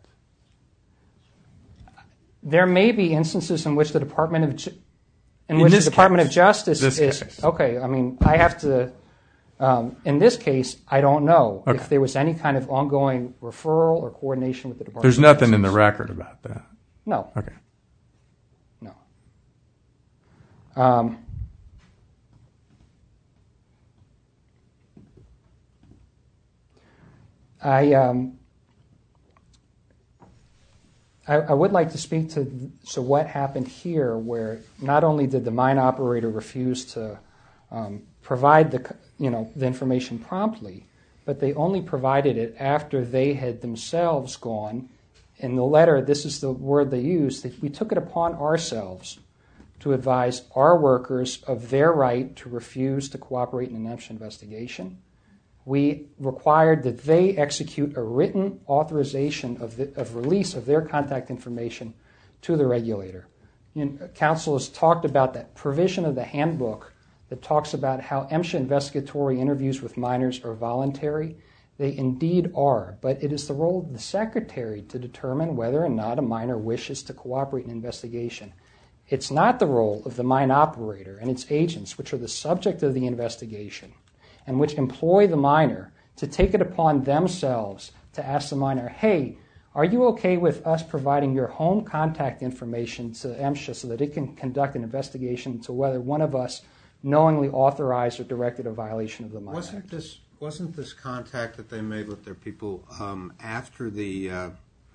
There may be instances in which the Department of Justice is okay. I mean, I have to. In this case, I don't know if there was any kind of ongoing referral or coordination with the Department. There's nothing in the record about that. No. Okay. No. I would like to speak to what happened here, where not only did the mine operator refuse to provide the information promptly, but they only provided it after they had themselves gone. In the letter, this is the word they used, that we took it upon ourselves to advise our workers of their right to refuse to cooperate in an MSHA investigation. We required that they execute a written authorization of release of their contact information to the regulator. Council has talked about that provision of the handbook that talks about how MSHA investigatory interviews with minors are voluntary. They indeed are, but it is the role of the secretary to determine whether or not a minor wishes to cooperate in an investigation. It's not the role of the mine operator and its agents, which are the subject of the investigation, and which employ the minor, to take it upon themselves to ask the minor, hey, are you okay with us providing your home contact information to MSHA so that it can conduct an investigation into whether one of us knowingly authorized or directed a violation of the Mine Act? Wasn't this contact that they made with their people after the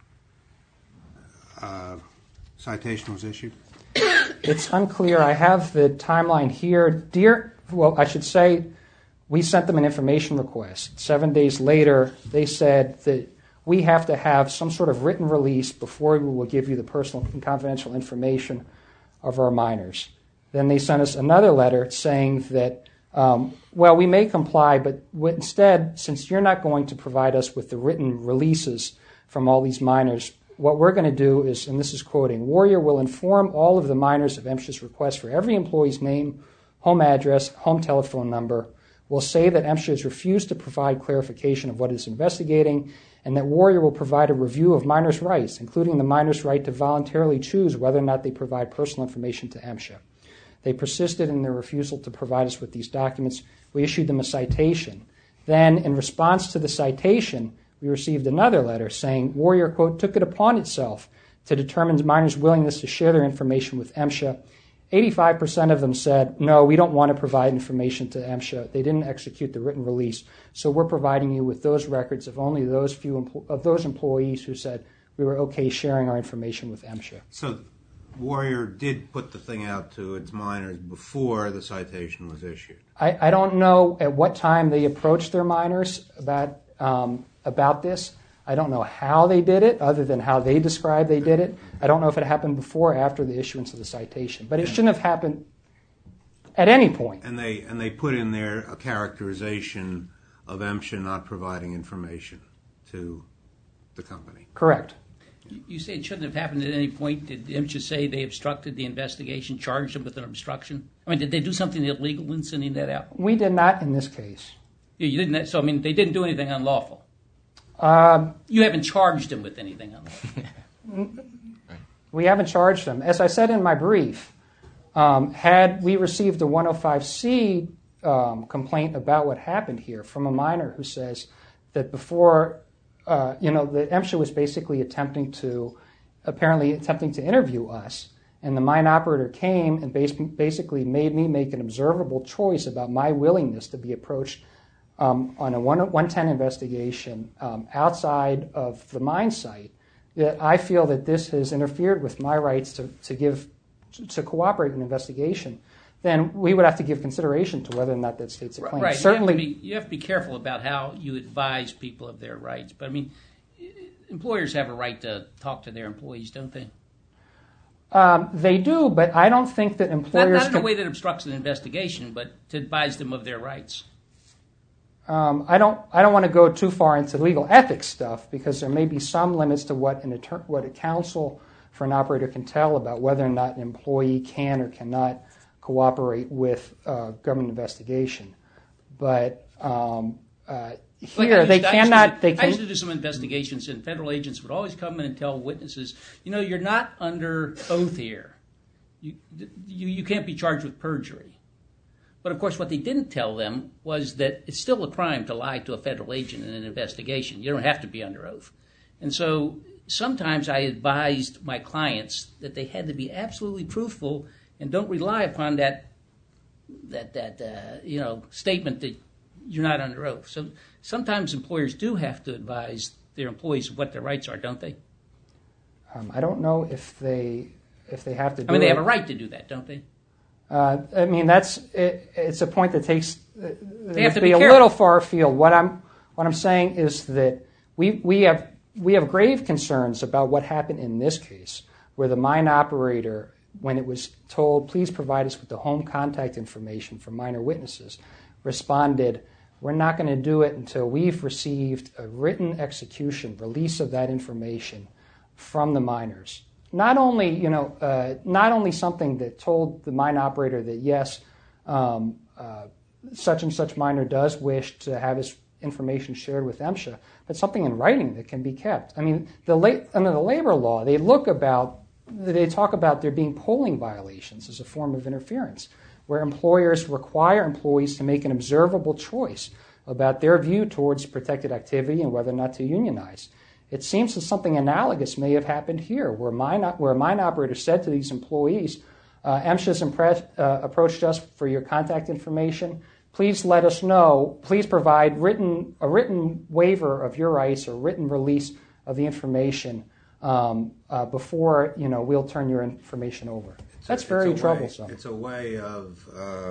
citation was issued? It's unclear. I have the timeline here. I should say, we sent them an information request. 7 days later, they said that we have to have some sort of written release before we will give you the personal and confidential information of our minors. Then they sent us another letter saying that, we may comply, but instead, since you're not going to provide us with the written releases from all these minors, what we're going to do is, and this is quoting, Warrior will inform all of the minors of MSHA's request for every employee's name, home address, home telephone number. We'll say that MSHA has refused to provide clarification of what it's investigating, and that Warrior will provide a review of minors' rights, including the minors' right to voluntarily choose whether or not they provide personal information to MSHA. They persisted in their refusal to provide us with these documents. We issued them a citation. Then, in response to the citation, we received another letter saying Warrior, quote, took it upon itself to determine minors' willingness to share their information with MSHA. 85% of them said, no, we don't want to provide information to MSHA. They didn't execute the written release. So we're providing you with those records of only those few of those employees who said we were okay sharing our information with MSHA. So Warrior did put the thing out to its minors before the citation was issued. I don't know at what time they approached their minors about this. I don't know how they did it, other than how they described they did it. I don't know if it happened before or after the issuance of the citation. But it shouldn't have happened at any point. And they put in there a characterization of MSHA not providing information to the company. Correct. You say it shouldn't have happened at any point. Did MSHA say they obstructed the investigation, charged them with an obstruction? I mean, did they do something illegal in sending that out? We did not in this case. You didn't. So, I mean, they didn't do anything unlawful. You haven't charged them with anything unlawful. We haven't charged them. As I said in my brief, had we received a 105C complaint about what happened here from a minor who says that before, that MSHA was basically attempting to interview us, and the mine operator came and basically made me make an observable choice about my willingness to be approached on a 110 investigation outside of the mine site, that I feel that this has interfered with my rights to cooperate in an investigation, then we would have to give consideration to whether or not that states a claim. Right. Certainly, you have to be careful about how you advise people of their rights. But I mean, employers have a right to talk to their employees, don't they? They do, but I don't think that employers not in a way that obstructs an investigation, but to advise them of their rights. I don't want to go too far into legal ethics stuff, because there may be some limits to what a counsel for an operator can tell about whether or not an employee can or cannot cooperate with government investigation. But here they cannot. I used to do some investigations, and federal agents would always come in and tell witnesses, you're not under oath here. You can't be charged with perjury. But, of course, what they didn't tell them was that it's still a crime to lie to a federal agent in an investigation. You don't have to be under oath. And so sometimes I advised my clients that they had to be absolutely truthful and don't rely upon that statement that you're not under oath. So sometimes employers do have to advise their employees what their rights are, don't they? I don't know if they have to do it. I mean, they have a right to do that, don't they? I mean, it's a point that takes They have to be be a careful. little far afield. What I'm saying is that we have grave concerns about what happened in this case, where the mine operator, when it was told, please provide us with the home contact information for minor witnesses, responded, we're not going to do it until we've received a written execution, release of that information from the miners. Not only something that told the mine operator that yes, such and such miner does wish to have his information shared with MSHA, but something in writing that can be kept. I mean, under the labor law, they talk about there being polling violations as a form of interference, where employers require employees to make an observable choice about their view towards protected activity and whether or not to unionize. It seems that something analogous may have happened here, where a mine operator said to these employees, MSHA's approached us for your contact information. Please let us know. Please provide a written waiver of your rights or written release of the information before we'll turn your information over. That's very troublesome. It's a way of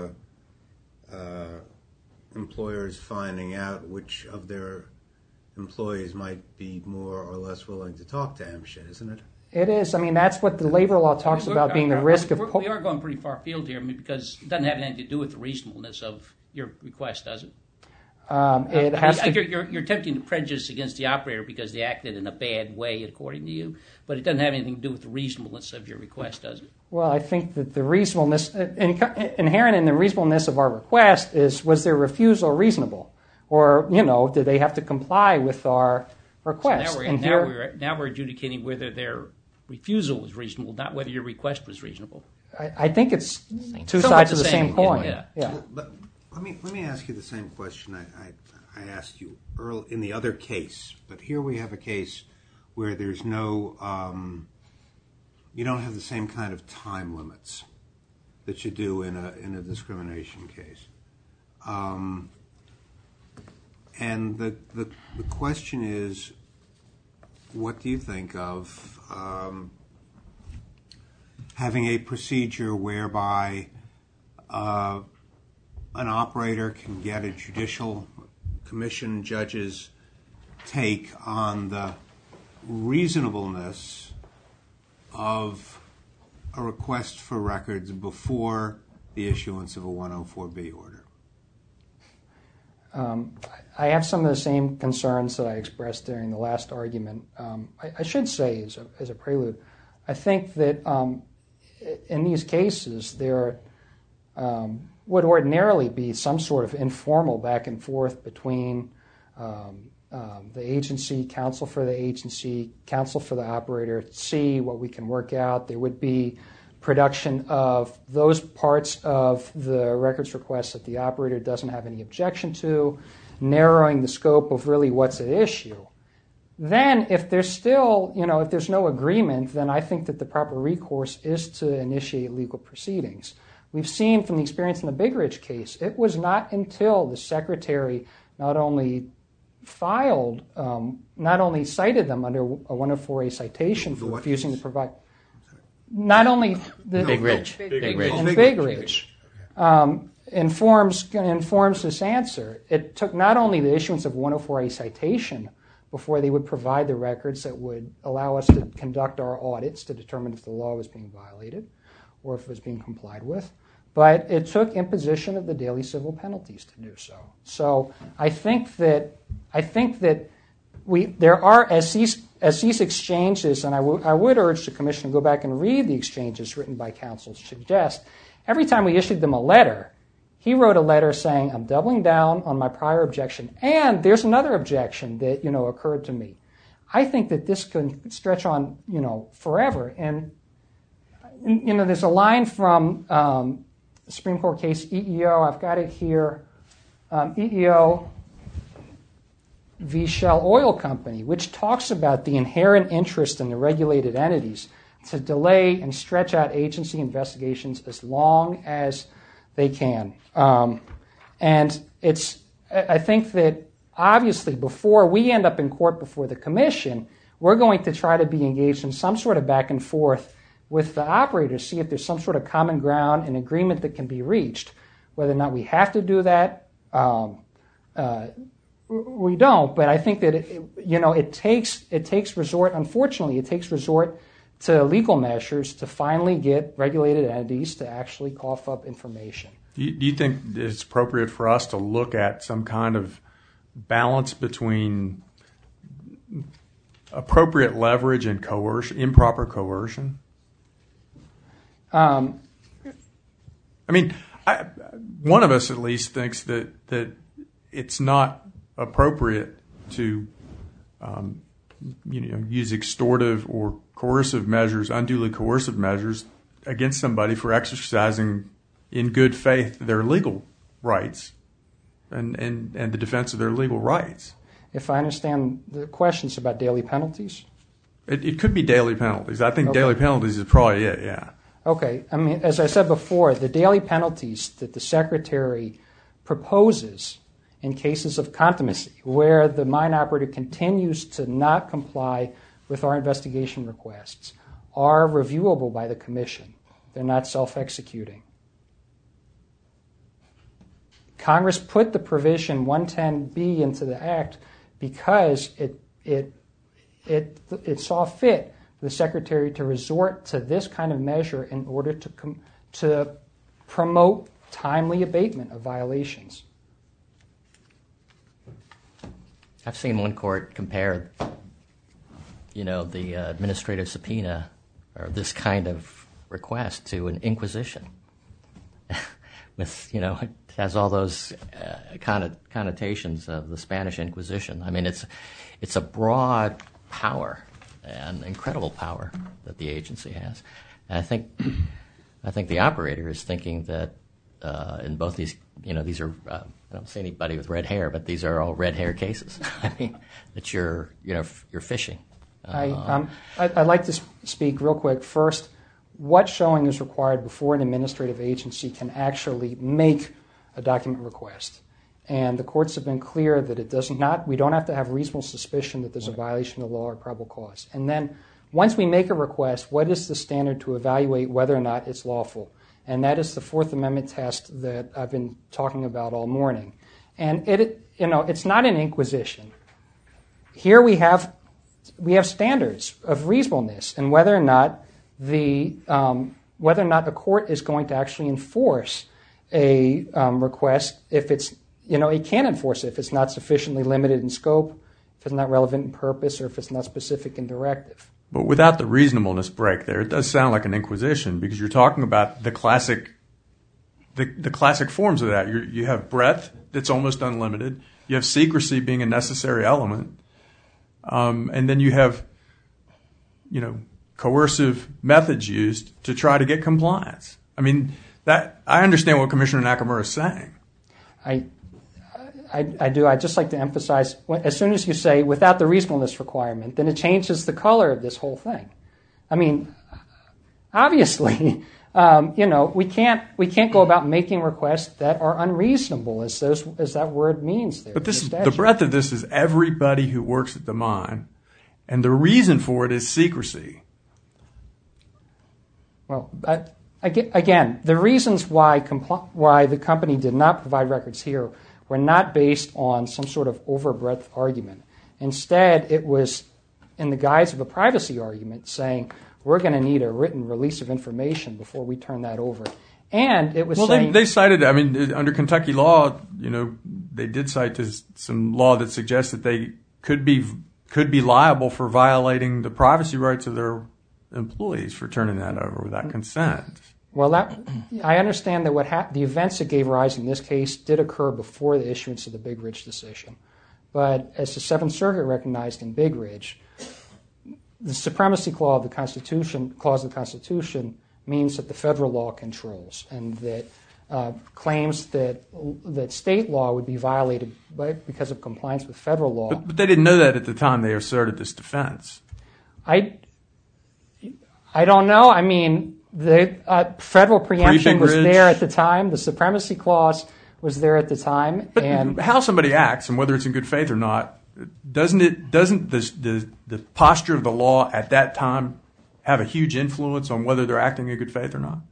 employers finding out which of their employees might be more or less willing to talk to MSHA, isn't it? It is. I mean, that's what the labor law talks about, being the risk of... We are going pretty far afield here, because it doesn't have anything to do with the reasonableness of your request, does it? You're attempting to prejudice against the operator because they acted in a bad way, according to you, but it doesn't have anything to do with the reasonableness of your request, does it? Well, I think that the reasonableness, inherent in the reasonableness of our request is, was their refusal reasonable? Or, did they have to comply with our request? So now we're adjudicating whether their refusal was reasonable, not whether your request was reasonable. I think it's two sides of the same coin. Yeah. But let me ask you the same question I asked you early in the other case. But here we have a case where there's no, you don't have the same kind of time limits that you do in a discrimination case. And the question is, what do you think of having a procedure whereby an operator can get a judicial commission judge's take on the reasonableness of a request for records before the issuance of a 104B order? I have some of the same concerns that I expressed during the last argument. I should say, as a prelude, I think that in these cases there would ordinarily be some sort of informal back and forth between the agency, counsel for the agency, counsel for the operator, to see what we can work out. There would be production of those parts of the records request that the operator doesn't have any objection to, narrowing the scope of really what's at issue. Then if there's still, if there's no agreement, then I think that the proper recourse is to initiate legal proceedings. We've seen from the experience in the Big Ridge case, it was not until the secretary not only cited them under a 104A citation for refusing to provide... Not only the Big Ridge. Big Ridge informs this answer. It took not only the issuance of 104A citation before they would provide the records that would allow us to conduct our audits to determine if the law was being violated or if it was being complied with, but it took imposition of the daily civil penalties to do so. So I think that there are, as these exchanges, and I would urge the Commission to go back and read the exchanges written by counsel to suggest, every time we issued them a letter, he wrote a letter saying, I'm doubling down on my prior objection, and there's another objection that, occurred to me. I think that this can stretch on, forever. And, there's a line from the Supreme Court case EEO, I've got it here, EEO v. Shell Oil Company, which talks about the inherent interest in the regulated entities to delay and stretch out agency investigations as long as they can. And I think that obviously before we end up in court before the commission, we're going to try to be engaged in some sort of back and forth with the operators, see if there's some sort of common ground and agreement that can be reached. Whether or not we have to do that, we don't. But I think that it takes resort. Unfortunately, it takes resort to legal measures to finally get regulated entities to actually cough up information. Do you think it's appropriate for us to look at some kind of balance between appropriate leverage and coercion, improper coercion? I mean, one of us at least thinks that it's not appropriate to use extortive or coercive measures, unduly coercive measures against somebody for exercising in good faith their legal rights and the defense of their legal rights. If I understand the questions about daily penalties? It could be daily penalties. I think daily penalties is probably it, yeah. Okay. I mean, as I said before, the daily penalties that the Secretary proposes in cases of contumacy, where the mine operator continues to not comply with our investigation requests, are reviewable by the Commission. They're not self-executing. Congress put the provision 110B into the Act because it saw fit for the Secretary to resort to this kind of measure in order to promote timely abatement of violations. I've seen one court compare, the administrative subpoena or this kind of request to an inquisition. With, it has all those connotations of the Spanish Inquisition. I mean, it's a broad power, an incredible power that the agency has. And I think the operator is thinking that in both these, these are, I don't see anybody with red hair, but these are all red hair cases. I mean, that you're fishing. I'd like to speak real quick. First, what showing is required before an administrative agency can actually make a document request? And the courts have been clear that we don't have to have reasonable suspicion that there's a violation of the law or probable cause. And then once we make a request, what is the standard to evaluate whether or not it's lawful? And that is the Fourth Amendment test that I've been talking about all morning. And it's not an inquisition. Here we have standards of reasonableness and whether or not a court is going to actually enforce a request if it's, it can enforce it if it's not sufficiently limited in scope, if it's not relevant in purpose, or if it's not specific in directive. But without the reasonableness break there, it does sound like an inquisition because you're talking about the classic forms of that. You have breadth that's almost unlimited. You have secrecy being a necessary element. And then you have, coercive methods used to try to get compliance. I mean, I understand what Commissioner Nakamura is saying. I do. I'd just like to emphasize, as soon as you say without the reasonableness requirement, then it changes the color of this whole thing. I mean, obviously, we can't go about making requests that are unreasonable, as that word means there. But the breadth of this is everybody who works at the mine, and the reason for it is secrecy. Well, again, the reasons why the company did not provide records here were not based on some sort of overbreadth argument. Instead, it was in the guise of a privacy argument saying, we're going to need a written release of information before we turn that over. And it was saying... Well, they cited, under Kentucky law, they did cite some law that suggests that they could be liable for violating the privacy rights of their employees for turning that over without consent. Well, I understand that the events that gave rise in this case did occur before the issuance of the Big Ridge decision. But as the Seventh Circuit recognized in Big Ridge, the supremacy clause of the Constitution means that the federal law controls, and that claims that state law would be violated because of compliance with federal law. But they didn't know that at the time they asserted this defense. I don't know. I mean, the federal preemption was Ridge. there at the time. The supremacy clause was there at the time. But and how somebody acts and whether it's in good faith or not, doesn't the posture of the law at that time have a huge influence on whether they're acting in good faith or not?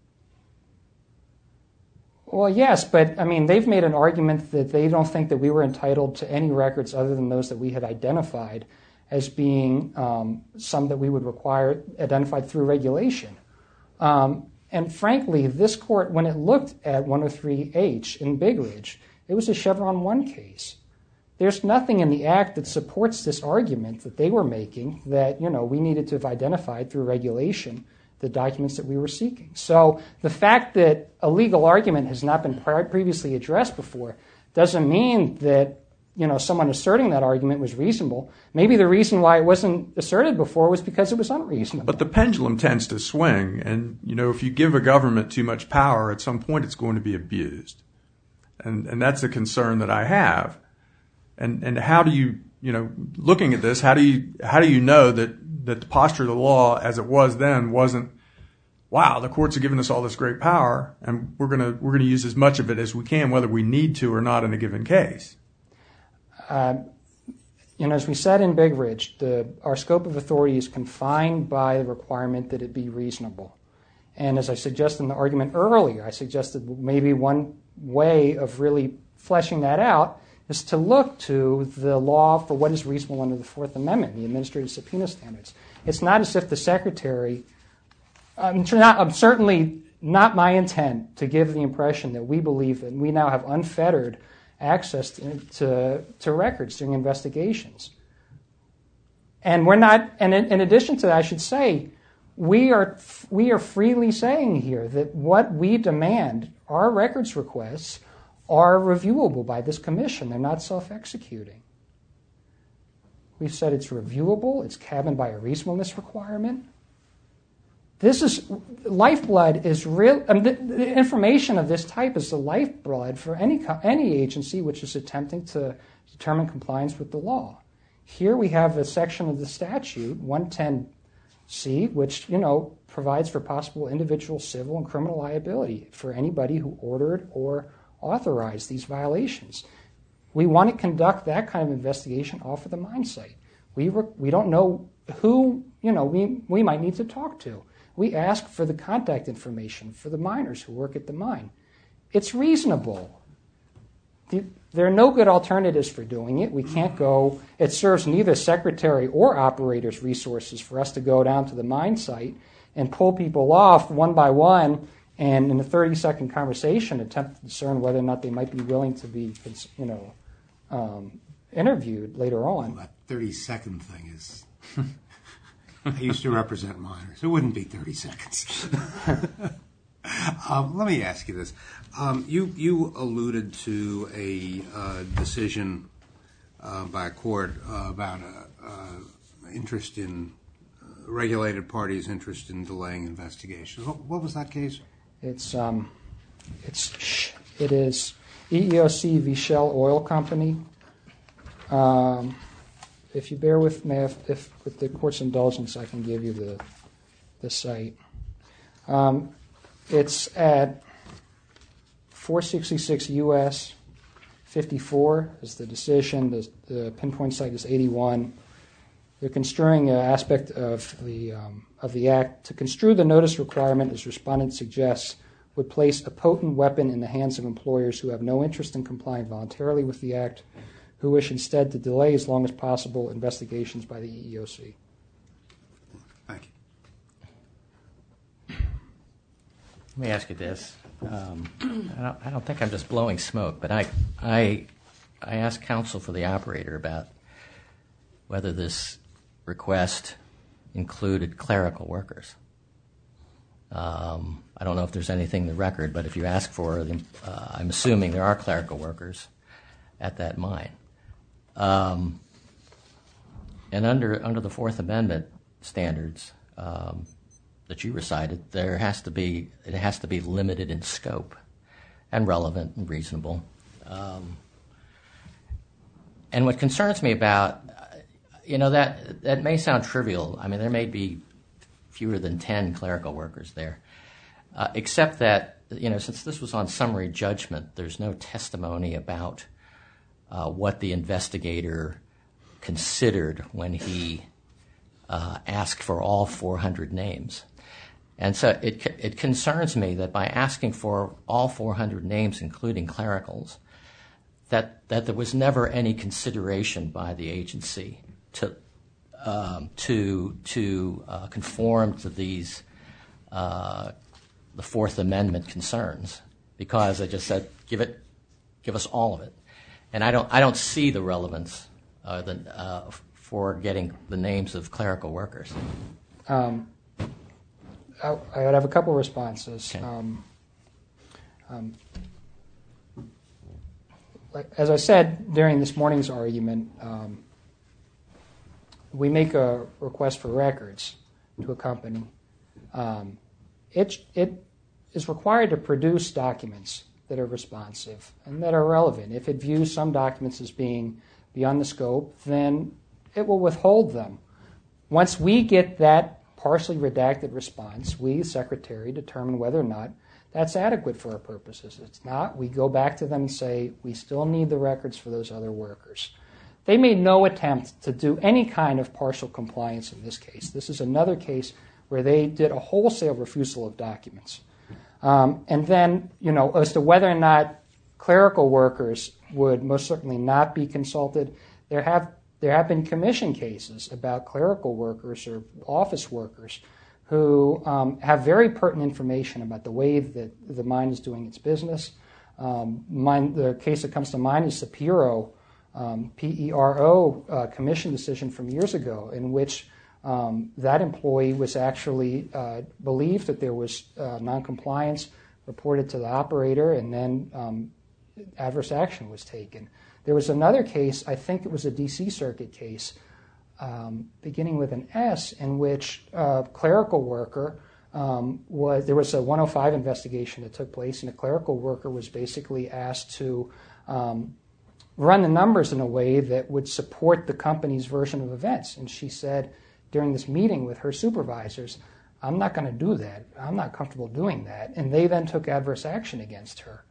Well, yes, but I mean, they've made an argument that they don't think that we were entitled to any records other than those that we had identified as being some that we would require identified through regulation. And frankly, this court, when it looked at 103H in Big Ridge, it was a Chevron 1 case. There's nothing in the Act that supports this argument that they were making that, we needed to have identified through regulation the documents that we were seeking. So the fact that a legal argument has not been previously addressed before doesn't mean that, someone asserting that argument was reasonable. Maybe the reason why it wasn't asserted before was because it was unreasonable. But the pendulum tends to swing, and, if you give a government too much power, at some point it's going to be abused. And that's a concern that I have. And how do you, looking at this, how do you know that the posture of the law as it was then wasn't, wow, the courts have given us all this great power, and we're gonna use as much of it as we can, whether we need to or not in a given case? As we said in Big Ridge, our scope of authority is confined by the requirement that it be reasonable. And as I suggested in the argument earlier, I suggested maybe one way of really fleshing that out is to look to the law for what is reasonable under the Fourth Amendment, the administrative subpoena standards. It's not as if the Secretary, certainly not my intent to give the impression that we believe that we now have unfettered access to records during investigations. And we're not, and in addition to that, I should say, we are freely saying here that what we demand, our records requests, are reviewable by this commission. They're not self-executing. We've said it's reviewable, it's cabined by a reasonableness requirement. Lifeblood is real. The information of this type is the lifeblood for any agency which is attempting to determine compliance with the law. Here we have a section of the statute, 110C, which provides for possible individual civil and criminal liability for anybody who ordered or authorized these violations. We want to conduct that kind of investigation off of the mine site. We don't know who we might need to talk to. We ask for the contact information for the miners who work at the mine. It's reasonable. There are no good alternatives for doing it. We can't go. It serves neither secretary or operators' resources for us to go down to the mine site and pull people off one by one and in a 30-second conversation attempt to discern whether or not they might be willing to be interviewed later on. Well, that 30-second thing is... I used to represent miners. It wouldn't be 30 seconds. Let me ask you this. You alluded to a decision by a court about interest in regulated parties' interest in delaying investigations. What was that case? It is EEOC v. Shell Oil Company. If you bear with me, if with the court's indulgence, I can give you the site. It's at 466 U.S. 54 is the decision. The pinpoint site is 81. They're construing an aspect of the act. To construe the notice requirement, as respondent suggests, would place a potent weapon in the hands of employers who have no interest in complying voluntarily with the act, who wish instead to delay as long as possible investigations by the EEOC. Thank you. Let me ask you this. I don't think I'm just blowing smoke, but I asked counsel for the operator about whether this request included clerical workers. I don't know if there's anything in the record, but if you ask for them, I'm assuming there are clerical workers at that mine. And under the Fourth Amendment standards that you recited, it has to be limited in scope and relevant and reasonable. And what concerns me about, that may sound trivial. I mean, there may be fewer than 10 clerical workers there, except that, since this was on summary judgment, there's no testimony about what the investigator considered when he asked for all 400 names. And so it concerns me that by asking for all 400 names, including clericals, that there was never any consideration by the agency to conform to these the Fourth Amendment concerns, because I just said give us all of it, and I don't see the relevance for getting the names of clerical workers. I would have a couple responses. Okay. As I said during this morning's argument, we make a request for records to a company. It is required to produce documents that are responsive and that are relevant. If it views some documents as being beyond the scope, then it will withhold them. Once we get that partially redacted response, we, the Secretary, determine whether or not that's adequate for our purposes. If it's not, we go back to them and say, we still need the records for those other workers. They made no attempt to do any kind of partial compliance in this case. This is another case where they did a wholesale refusal of documents. And then, as to whether or not clerical workers would most certainly not be consulted, there have been commission cases about clerical workers or office workers who have very pertinent information about the way that the mine is doing its business. The case that comes to mind is the Pero, P-E-R-O, commission decision from years ago, in which that employee was actually believed that there was noncompliance, reported to the operator, and then adverse action was taken. There was another case, I think it was a D.C. Circuit case, beginning with an S, in which a clerical worker there was a 105 investigation that took place, and a clerical worker was basically asked to run the numbers in a way that would support the company's version of events. And she said during this meeting with her supervisors, I'm not going to do that. I'm not comfortable doing that. And they then took adverse action against her.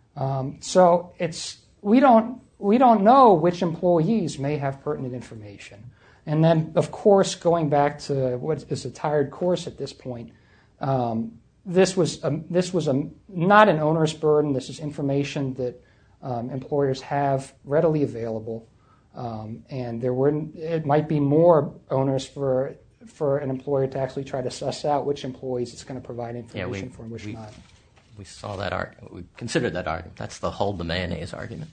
So we don't know which employees may have pertinent information. And then, of course, going back to what is a tired course at this point, this was not an onerous burden. This is information that employers have readily available, and it might be more onerous for an employer to actually try to suss out which employees it's going to provide information for and which not. We saw that argument. We considered that argument. That's the hold the mayonnaise argument.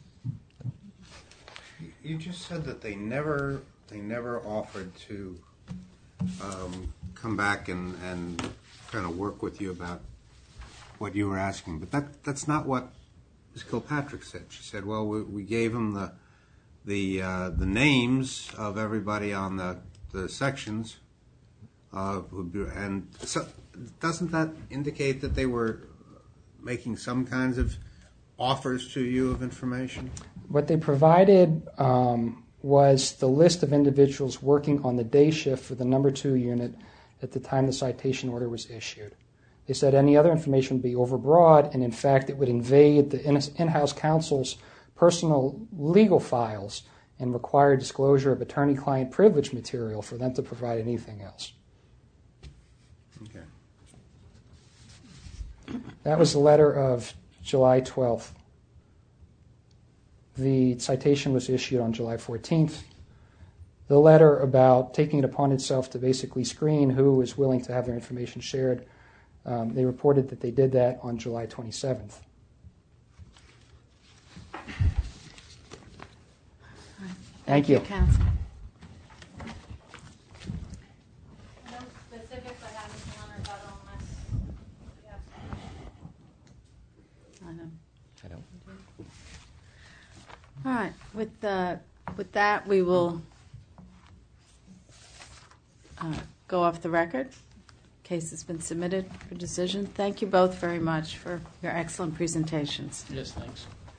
You just said that they never offered to come back and kind of work with you about what you were asking, but that's not what Ms. Kilpatrick said. She said, "Well, we gave them the names of everybody on the sections, and so doesn't that indicate that they were making some kinds of offers to you of information?" What they provided was the list of individuals working on the day shift for the number 2 unit at the time the citation order was issued. They said any other information would be overbroad, and in fact it would invade the in-house counsel's personal legal files and require disclosure of attorney-client privilege material for them to provide anything else. Okay. That was the letter of July 12th. The citation was issued on July 14th. The letter about taking it upon itself to basically screen who is willing to have their information shared, they reported that they did that on July 27th. Thank you. Counsel. No specifics I have on rebuttal unless you have something. I don't. All right. With that, we will go off the record. Case has been submitted for decision. Thank you both very much for your excellent presentations. Yes, thanks.